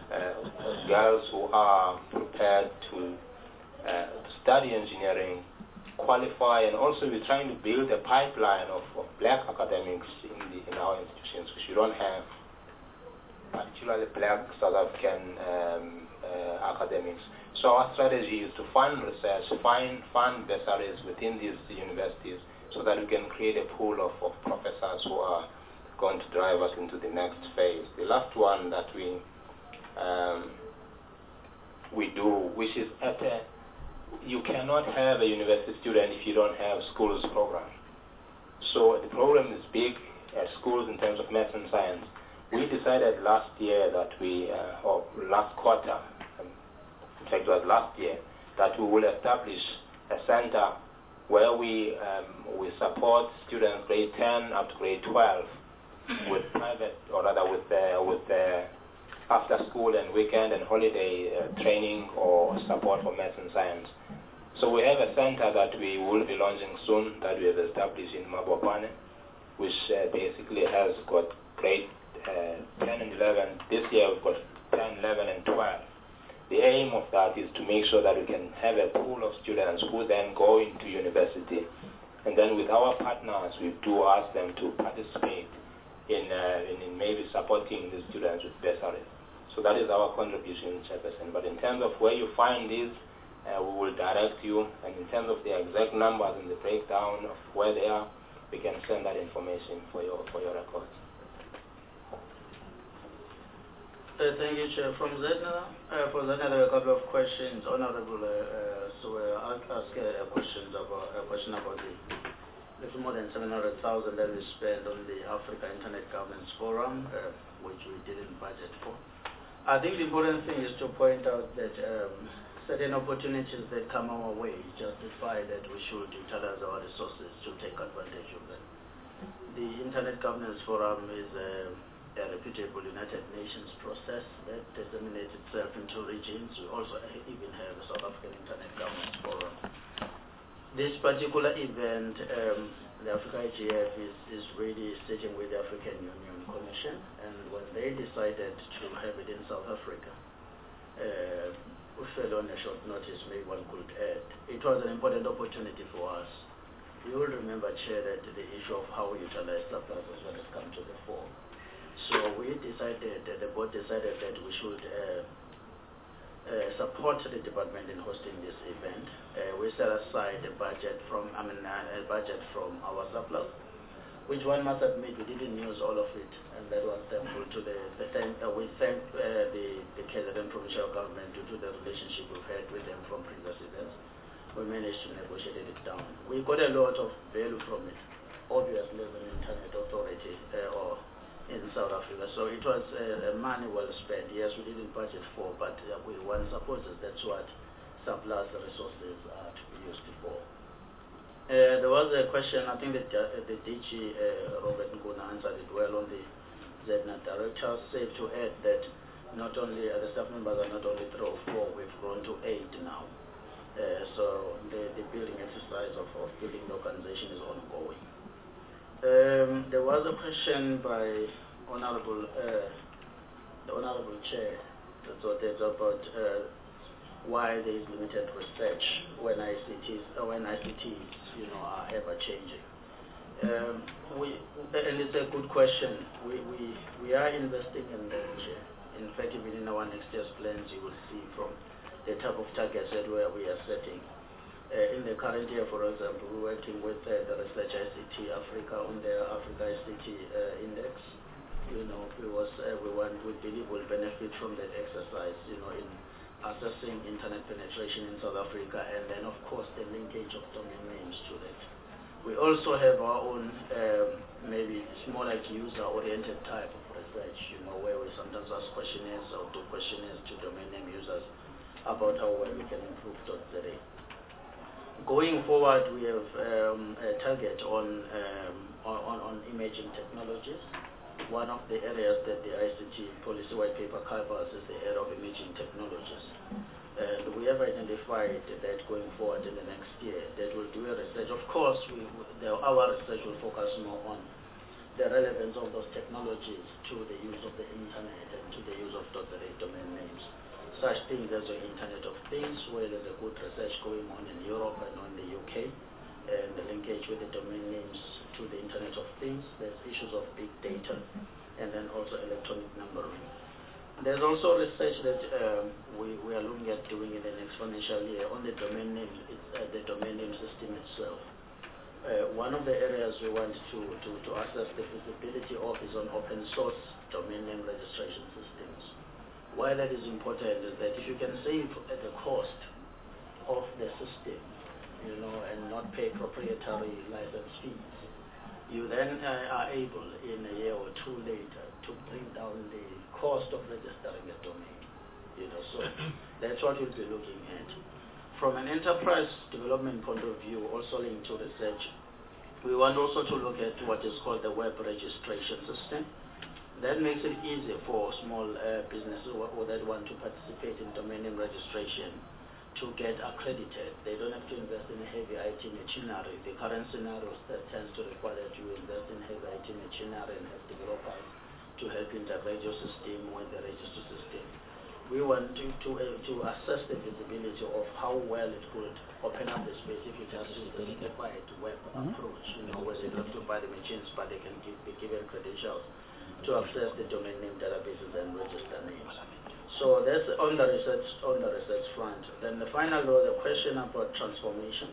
Speaker 13: girls who are prepared to study engineering, qualify, and also we're trying to build a pipeline of black academics in our institutions, which we don't have, particularly black South African academics. So our strategy is to fund research, fund bursaries within these universities, so that we can create a pool of professors who are going to drive us into the next phase. The last one that we do, which is you cannot have a university student if you don't have schools program. So the program is big at schools in terms of maths and science. We decided last year that or last quarter, in fact it was last year, that we will establish a center where we support students grade 10 up to grade 12 with private, or rather with after school and weekend and holiday training or support for maths and science. So we have a center that we will be launching soon, that we have established in Mabopane, which basically has got grade 10 and 11. This year we've got 10, 11, and 12. The aim of that is to make sure that we can have a pool of students who then go into university. And then with our partners, we do ask them to participate in maybe supporting the students with bursaries. So that is our contribution, Chairperson. But in terms of where you find these, we will direct you. And in terms of the exact numbers and the breakdown of where they are, we can send that information for your records.
Speaker 14: Thank you, Chair. From Zedna, for Zedna, there are a couple of questions. Honorable, so I'll ask a question about the little more than 700,000 that we spent on the Africa Internet Governance Forum, which we didn't budget for. I think the important thing is to point out that certain opportunities that come our way justify that we should utilize our resources to take advantage of them. The Internet Governance Forum is a reputable United Nations process that disseminates itself into regions. We also even have a South African Internet Governance Forum. This particular event, the Africa IGF is really sitting with the African Union Commission, and when they decided to have it in South Africa, we fell on a short notice, maybe one could add. It was an important opportunity for us. You will remember, Chair, that the issue of how we utilize surplus as well has come to the fore. So we decided, the board decided that we should support the department in hosting this event. We set aside a budget from our surplus, which one must admit we didn't use all of it, and that was thankful to we thank the KZN provincial government due to the relationship we've had with them from previous events. We managed to negotiate it down. We got a lot of value from it, obviously as an internet authority or in South Africa. So it was money well spent. Yes, we didn't budget for, but one supposes that's what surplus resources are to be used for. There was a question, I think that the DG, Robert Nkuna, answered it well on the ZNet director. Safe to add that not only the staff members are not only 3 or 4, we've grown to 8 now. So the building exercise of building the organization is ongoing. There was a question by the Honorable Chair about why there is limited research when ICTs are ever changing. And it's a good question. We are investing in that. In fact, even in our next year's plans, you will see from the type of targets that we are setting. In the current year, for example, we're working with the Research ICT Africa on their Africa ICT Index. We believe we'll benefit from that exercise, in assessing internet penetration in South Africa, and then of course the linkage of domain names to that. We also have our own, maybe it's more like user-oriented type of research, where we sometimes ask questionnaires or do questionnaires to domain name users about how well we can improve .za. Going forward, we have a target on imaging technologies. One of the areas that the ICT policy white paper covers is the area of imaging technologies. And we have identified that going forward in the next year that we'll do a research. Of course, our research will focus more on the relevance of those technologies to the use of the internet and to the use of .za domain names. Such things as the Internet of Things, where there's a good research going on in Europe and on the UK, and the linkage with the domain names to the Internet of Things. There's issues of big data, and then also electronic numbering. There's also research that we are looking at doing in the next financial year on the domain name, the domain name system itself. One of the areas we want to assess the feasibility of is on open source domain name registration systems. Why that is important is that if you can save at the cost of the system, and not pay proprietary license fees, you then are able in a year or 2 later to bring down the cost of registering a domain. So that's what we'll be looking at. From an enterprise development point of view, also linked to research, we want also to look at what is called the web registration system. That makes it easier for small businesses or that want to participate in domain name registration to get accredited. They don't have to invest in heavy IT machinery. The current scenario that tends to require that you invest in heavy IT machinery and have developers to help integrate your system with the register system. We want to assess the feasibility of how well it could open up the space if you just use the simplified web approach, where they don't have to buy the machines, but they can be given credentials to access the domain name databases and register names. So that's on the research front. Then the final the question about transformation,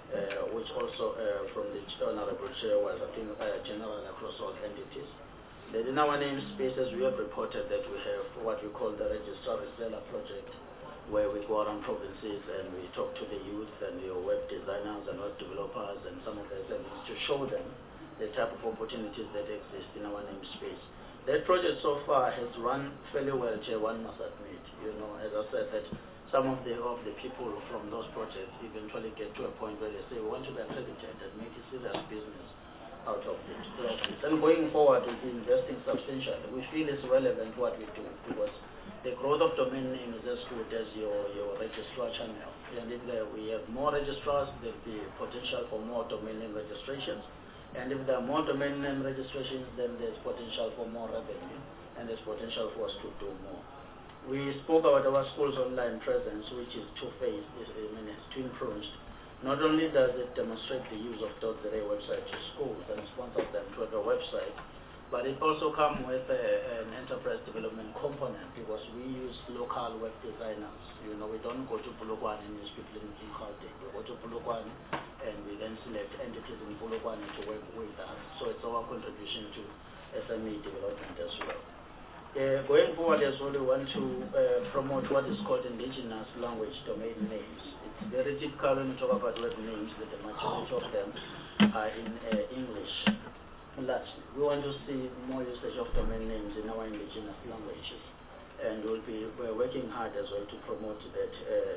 Speaker 14: which also from the Honorable Chair was, I think, general across all entities. That in our namespaces, we have reported that we have what we call the Registrar Reseller Project, where we go around provinces and we talk to the youth and your web designers and web developers and some of the SMEs to show them the type of opportunities that exist in our namespace. That project so far has run fairly well, Chair, one must admit. You know, as I said, that some of the people from those projects eventually get to a point where they say, we want to be accredited and make a serious business out of it. And going forward, we'll be investing substantially. We feel it's relevant what we do, because the growth of domain name is as good as your registrar channel. And if we have more registrars, there'll be potential for more domain name registrations. And if there are more domain name registrations, then there's potential for more revenue, and there's potential for us to do more. We spoke about our school's online presence, which is two-phased, it's twin-pronged. Not only does it demonstrate the use of .za website to schools and sponsor them to have a website, but it also comes with an enterprise development component, because we use local web designers. You know, we don't go to Polokwane and use people in Gauteng. We go to Polokwane and we then select entities in Polokwane to work with us. So it's our contribution to SME development as well. Going forward as well, we want to promote what is called indigenous language domain names. It's very typical when we talk about web names that the majority of them are in English. Largely, we want to see more usage of domain names in our indigenous languages, and we're working hard as well to promote that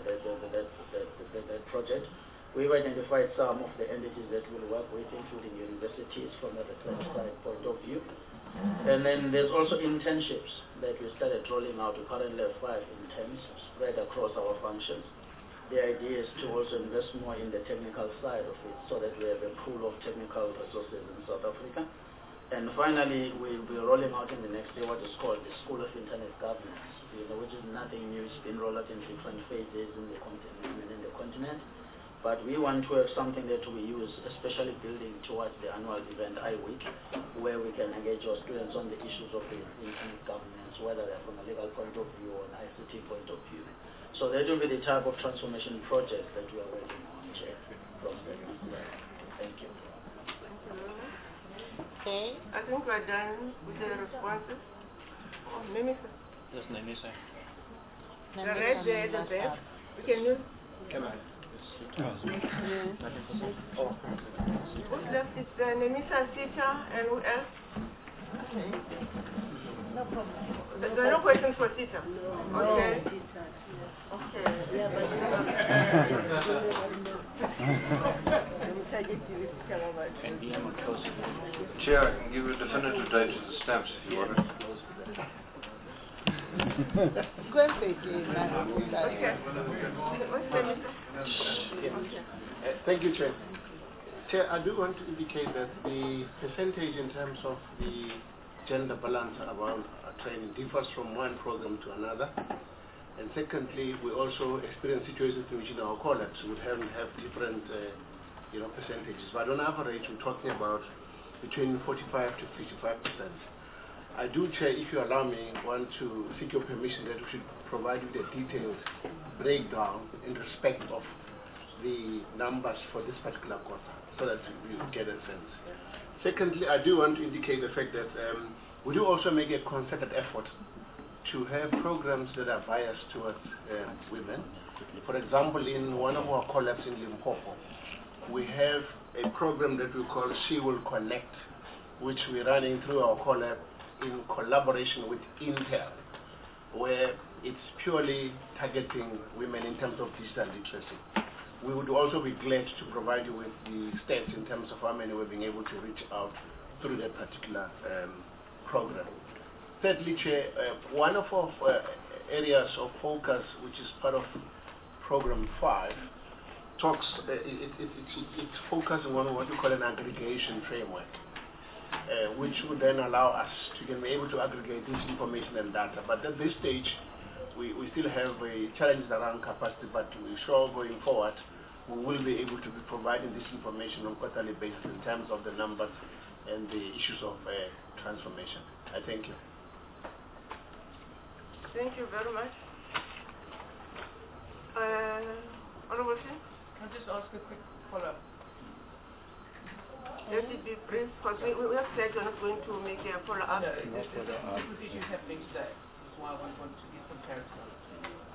Speaker 14: project. We've identified some of the entities that we'll work with, including universities from a research side point of view. And then there's also internships that we started rolling out. We currently have 5 interns spread across our functions. The idea is to also invest more in the technical side of it, so that we have a pool of technical resources in South Africa. And finally, we'll be rolling out in the next year what is called the School of Internet Governance, which is nothing new. It's been rolled out in different phases in the continent. But we want to have something that we use, especially building towards the annual event iWeek, where we can engage our students on the issues of the internet governance, whether they're from a legal point of view or an ICT point of view. So that will be the type of transformation project that we are working on, Chair, from the Thank you.
Speaker 1: Okay, I think we're done with the responses. Oh, Nemisa.
Speaker 15: Yes, Nemisa.
Speaker 1: The red there, the best. We can use. Who's left? It's Nemisa, Sita, and who else? Okay. No problem. There are no questions for Sita? No. Okay. Okay.
Speaker 10: Chair, I can give you a definitive date to the stamps if you want it.
Speaker 8: Thank you, Chair. Chair, I do want to indicate that the percentage in terms of the gender balance around training differs from one program to another. And secondly, we also experience situations in which our collabs would have different percentages. But on average, we're talking about between 45 to 55%. I do, Chair, if you allow me, want to seek your permission that we should provide you the detailed breakdown in respect of the numbers for this particular quarter, so that you get a sense. Secondly, I do want to indicate the fact that we do also make a concerted effort to have programs that are biased towards women. For example, in one of our collabs in Limpopo, we have a program that we call She Will Connect, which we're running through our collab in collaboration with Intel, where it's purely targeting women in terms of digital literacy. We would also be glad to provide you with the stats in terms of how many we're being able to reach out through that particular program. Thirdly, Chair, one of our areas of focus, which is part of Program 5, it focuses on what we call an aggregation framework, which would then allow us to be able to aggregate this information and data. But at this stage, we still have challenges around capacity, but we're sure going forward, we will be able to be providing this information on a quarterly basis in terms of the numbers and the issues of transformation. I thank you.
Speaker 1: Thank you very much. Honorable Chair?
Speaker 16: Can I just ask a quick follow-up?
Speaker 1: Let it be brief, because we have said we're not going to make a follow-up.
Speaker 3: No, this issue is happening today. That's why I want to get some clarity on it.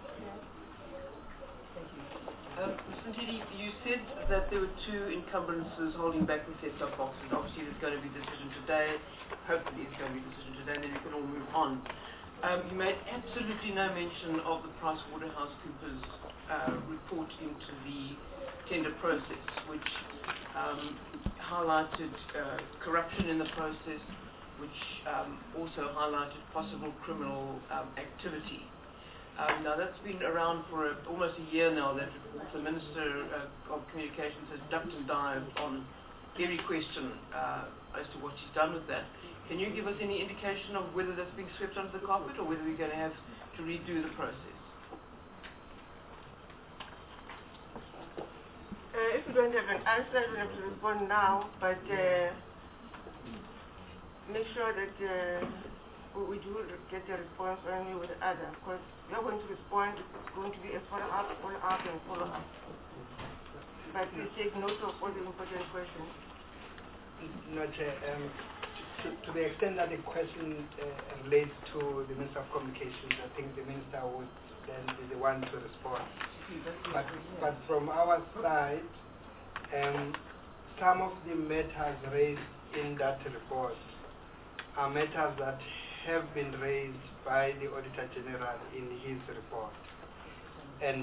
Speaker 3: Thank you. Mr. Ndidi, you said that there were two encumbrances holding back the set-top boxes. Obviously, there's going to be a decision today. Hopefully, it's going to be a decision today, and then we can all move on. You made absolutely no mention of the PricewaterhouseCoopers report into the tender process, which highlighted corruption in the process, which also highlighted possible criminal activity. Now that's been around for almost a year now, that the Minister of Communications has ducked and dived on every question as to what she's done with that. Can you give us any indication of whether that's being swept under the carpet or whether we're going to have to redo the process?
Speaker 1: If you don't have an answer, you have to respond now, but make sure that we do get a response only with the other, because we are going to respond. It's going to be a follow-up, and follow-up. But please take note of all the important questions.
Speaker 12: No, Chair. To the extent that the question relates to the Minister of Communications, I think the Minister would then be the one to respond. But from our side, some of the matters raised in that report are matters that have been raised by the Auditor General in his report. And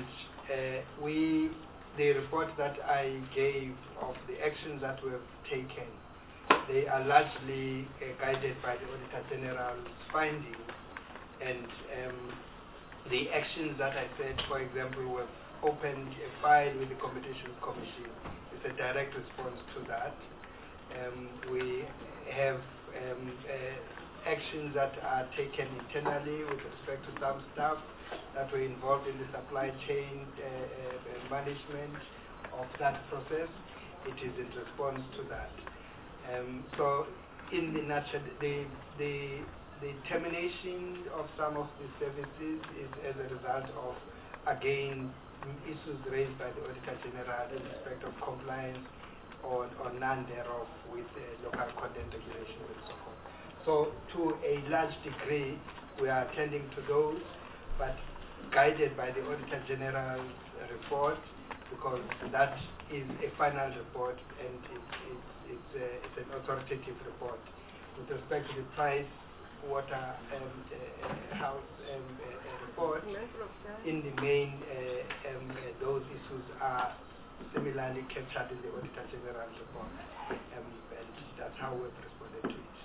Speaker 12: the report that I gave of the actions that we have taken, they are largely guided by the Auditor General's findings. And the actions that I said, for example, we've opened a file with the Competition Commission. It's a direct response to that. We have actions that are taken internally with respect to some staff that were involved in the supply chain management of that process. It is in response to that. So, in the nutshell, the termination of some of the services is as a result of, again, issues raised by the Auditor General in respect of compliance or none thereof with local content regulations and so forth. So, to a large degree, we are attending to those, but guided by the Auditor General's report, because that is a final report and it's an authoritative report. With respect to the Pricewaterhouse report, in the main, those issues are similarly captured in the Auditor General's report, and that's how we've responded to it.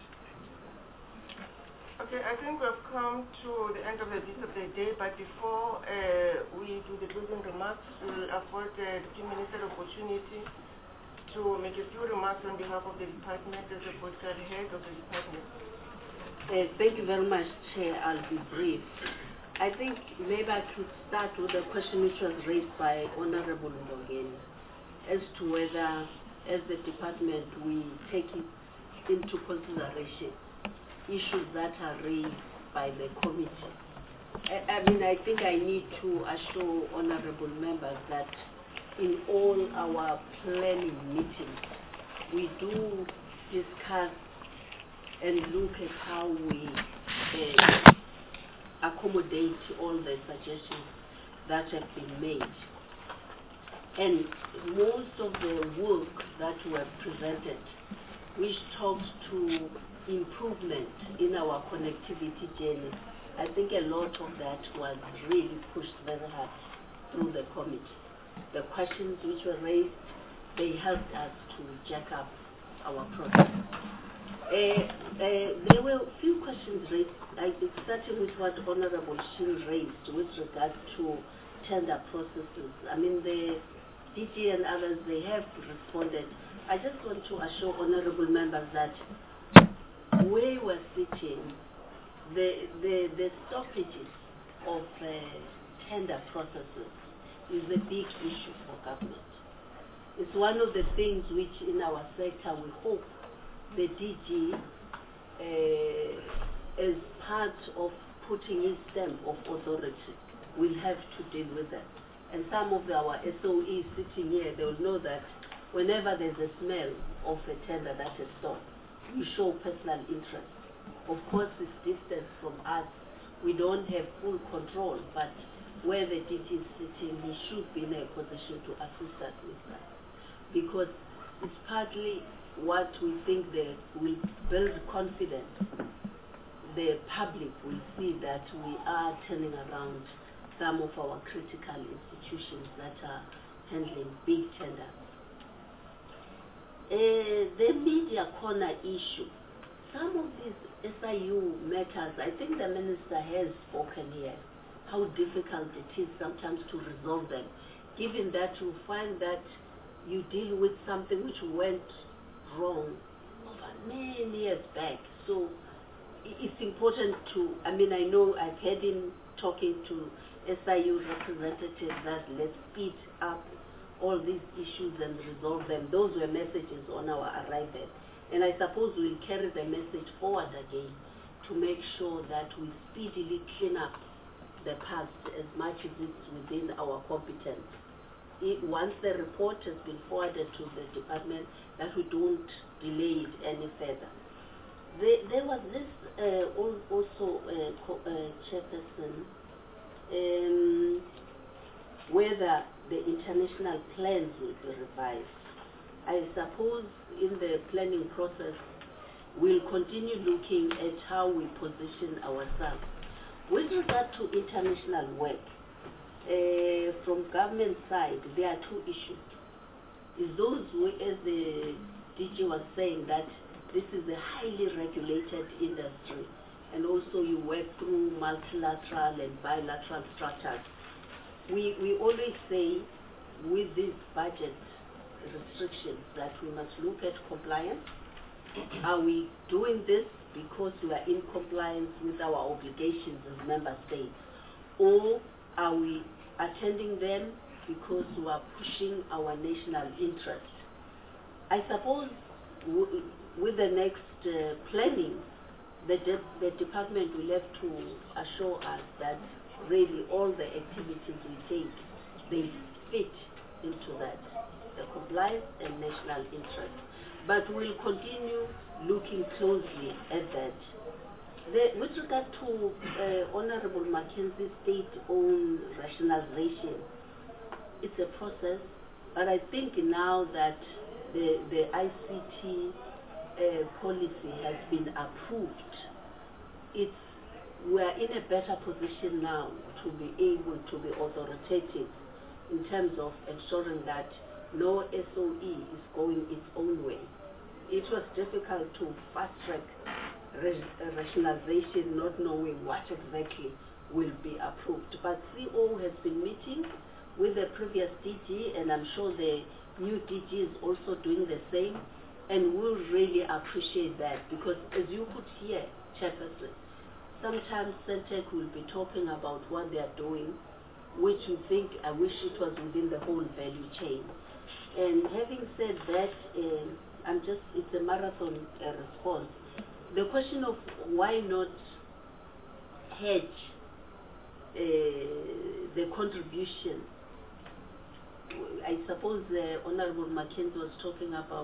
Speaker 1: Okay, I think we've come to the end of the business of the day, but before we do the closing remarks, we'll afford the Deputy Minister the opportunity to make a few remarks on behalf of the department as the political head of the department.
Speaker 6: Thank you very much, Chair. I'll be brief. I think maybe I could start with a question which was raised by Honorable Ndongeni as to whether, as the department, we take into consideration issues that are raised by the committee. I think I need to assure honorable members that in all our planning meetings, we do discuss and look at how we accommodate all the suggestions that have been made. And most of the work that were presented, which talks to improvement in our connectivity journey, I think a lot of that was really pushed very hard through the committee. The questions which were raised, they helped us to jack up our process. There were a few questions raised, starting with what Honorable Shin raised with regard to tender processes. The DG and others, they have responded. I just want to assure honorable members that where we're sitting, the stoppages of tender processes is a big issue for government. It's one of the things which in our sector we hope the DG, as part of putting his stamp of authority, will have to deal with that. And some of our SOEs sitting here, they will know that whenever there's a smell of a tender that has stopped, we show personal interest. Of course, it's distant from us. We don't have full control, but where the DG is sitting, he should be in a position to assist us with that. Because it's partly what we think that will build confidence. The public will see that we are turning around some of our critical institutions that are handling big tenders. The media corner issue. Some of these SIU matters, I think the minister has spoken here, how difficult it is sometimes to resolve them, given that you find that you deal with something which went wrong over many years back. So it's important to, I mean, I know I've heard him talking to SIU representatives that let's speed up all these issues and resolve them. Those were messages on our arrival. And I suppose we'll carry the message forward again to make sure that we speedily clean up the past as much as it's within our competence. Once the report has been forwarded to the department, that we don't delay it any further. There was this also, Chairperson, whether the international plans will be revised. I suppose in the planning process, we'll continue looking at how we position ourselves. With regard to international work, from government side, there are two issues. Is those who, as the DG was saying, that this is a highly regulated industry, and also you work through multilateral and bilateral structures. We always say with these budget restrictions that we must look at compliance. Are we doing this because we are in compliance with our obligations as member states, or are we attending them because we are pushing our national interest? I suppose with the next planning, the department will have to assure us that really all the activities we take, they fit into that, the compliance and national interest. But we'll continue looking closely at that. With regard to Honorable Mackenzie's state-owned rationalization, it's a process, but I think now that the ICT policy has been approved, we're in a better position now to be able to be authoritative in terms of ensuring that no SOE is going its own way. It was difficult to fast-track rationalization, not knowing what exactly will be approved. But CO has been meeting with the previous DG, and I'm sure the new DG is also doing the same, and we'll really appreciate that, because as you could hear, Chairperson, sometimes Centec will be talking about what they are doing, which you think, I wish it was within the whole value chain. And having said that, it's a marathon response. The question of why not hedge the contribution, I suppose Honorable Mackenzie was talking about,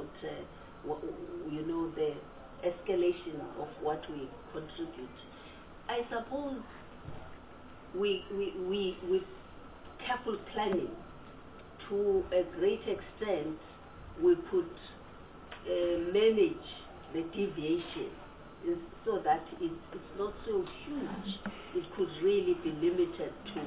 Speaker 6: the escalation of what we contribute. I suppose we with careful planning, to a great extent, we could manage the deviation so that it's not so huge. It could really be limited to,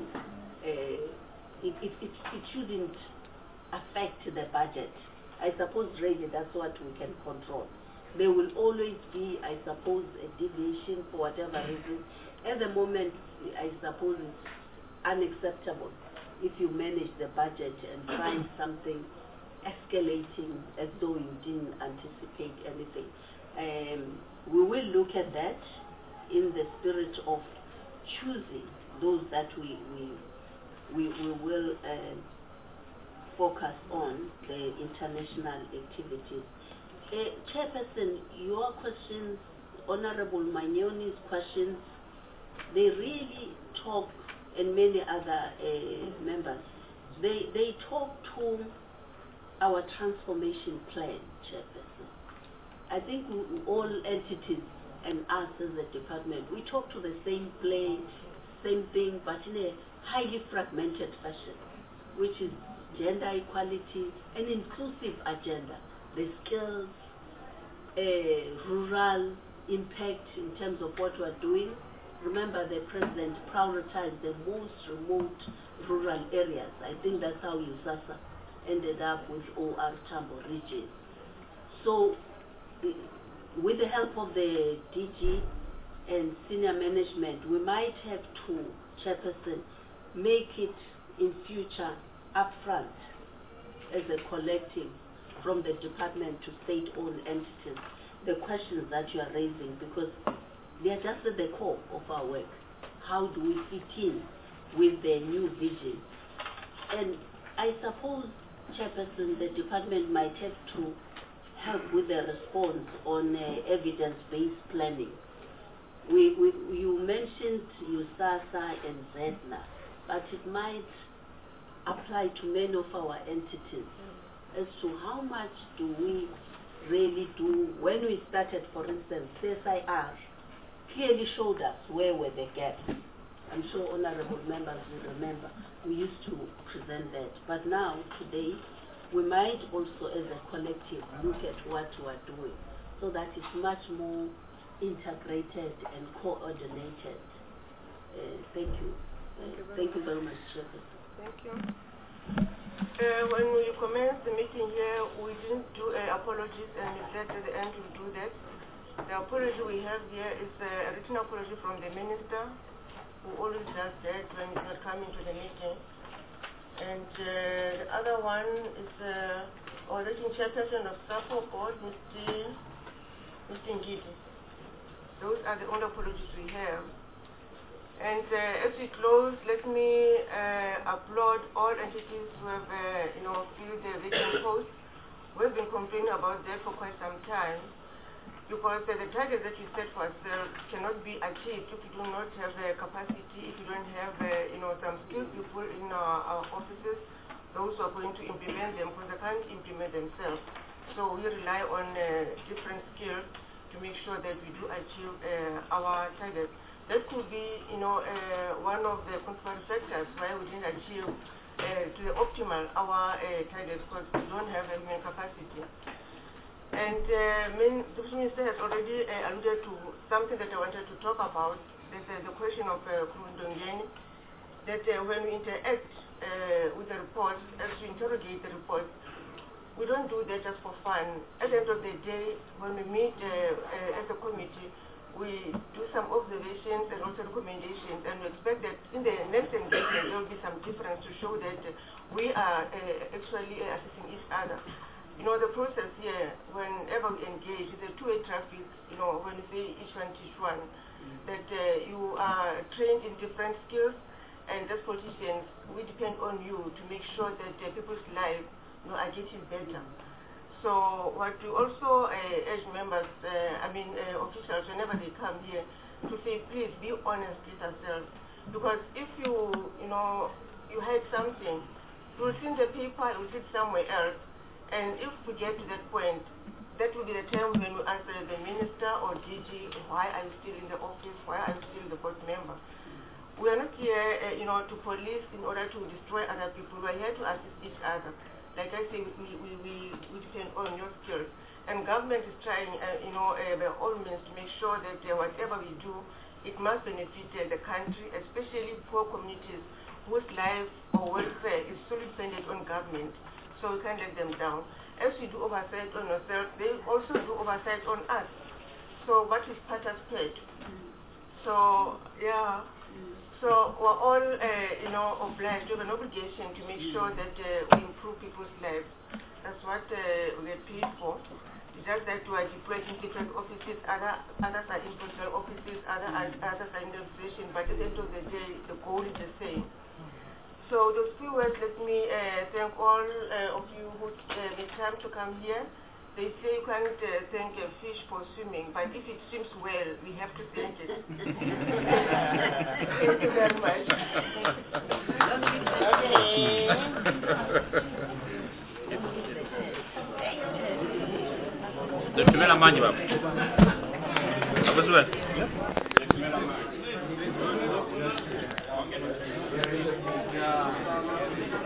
Speaker 6: it shouldn't affect the budget. I suppose really that's what we can control. There will always be, I suppose, a deviation for whatever reason. At the moment, I suppose it's unacceptable if you manage the budget and find something escalating as though you didn't anticipate anything. We will look at that in the spirit of choosing those that we will focus on, the international activities. Chairperson, your questions, Honorable Manyoni's questions, they really talk, and many other members, they talk to our transformation plan, Chairperson. I think all entities and us as a department, we talk to the same place, same thing, but in a highly fragmented fashion, which is gender equality, an inclusive agenda, the skills, rural impact in terms of what we're doing. Remember, the president prioritized the most remote rural areas. I think that's how USASA ended up with OR Tambo region. So, with the help of the DG and senior management, we might have to, Chairperson, make it in future upfront as a collective from the department to state-owned entities, the questions that you are raising, because they are just at the core of our work. How do we fit in with the new vision? And I suppose, Chairperson, the department might have to help with the response on evidence-based planning. You mentioned USASA and ZEDNA, but it might apply to many of our entities as to how much do we really do. When we started, for instance, CSIR clearly showed us where were the gaps. I'm sure honorable members will remember. We used to present that. But now, today, we might also, as a collective, look at what we're doing so that it's much more integrated and coordinated. Thank you. Thank you very much, Chairperson.
Speaker 1: Thank you. When we commenced the meeting here, we didn't do apologies, and we said at the end we'll do that. The apology we have here is a written apology from the minister, who always does that when he's not coming to the meeting. And the other one is our written chairperson of SAPO board, Mr. Ngidi. Those are the only apologies we have. And as we close, let me applaud all entities who have, filled the vacant posts. We've been complaining about that for quite some time, because the targets that we set for ourselves cannot be achieved if we do not have the capacity, if we don't have, some skilled people in our offices, those who are going to implement them, because they can't implement themselves. So we rely on different skills to make sure that we do achieve our targets. That could be, one of the principal factors why we didn't achieve to the optimal our targets, because we don't have human capacity. And the Minister has already alluded to something that I wanted to talk about. That's the question of Kurundongeni, that when we interact with the reports, as we interrogate the reports, we don't do that just for fun. At the end of the day, when we meet as a committee, we do some observations and also recommendations, and we expect that in the next engagement there will be some difference to show that we are actually assisting each other. The process here, whenever we engage, is a two-way traffic, when we say each one teach one, that you are trained in different skills, and as politicians, we depend on you to make sure that people's lives are getting better. So what we also urge members, officials, whenever they come here, to say, please be honest with ourselves. Because if you hide something, you will see the paper, you will see it somewhere else. And if we get to that point, that will be the time when we answer the minister or DG, why are you still in the office, why are you still the board member? We are not here, to police in order to destroy other people. We are here to assist each other. Like I say, we depend on your skills. And government is trying, by all means to make sure that whatever we do, it must benefit the country, especially poor communities whose lives or welfare is solely dependent on government. So we can't let them down. As we do oversight on ourselves, they also do oversight on us. So what is part of it? So, yeah. So we're all, obliged, we have an obligation to make sure that we improve people's lives. That's what we get paid for. It's just that we are deployed in different offices, others are in personal offices, others are in administration, but at the end of the day, the goal is the same. So those few words, let me thank all of you who made time to come here. They say you can't thank a fish for swimming, but if it swims well, we have to thank it. Thank you very much.
Speaker 15: Tumela manje baba. Abuzwe.
Speaker 11: Yeah.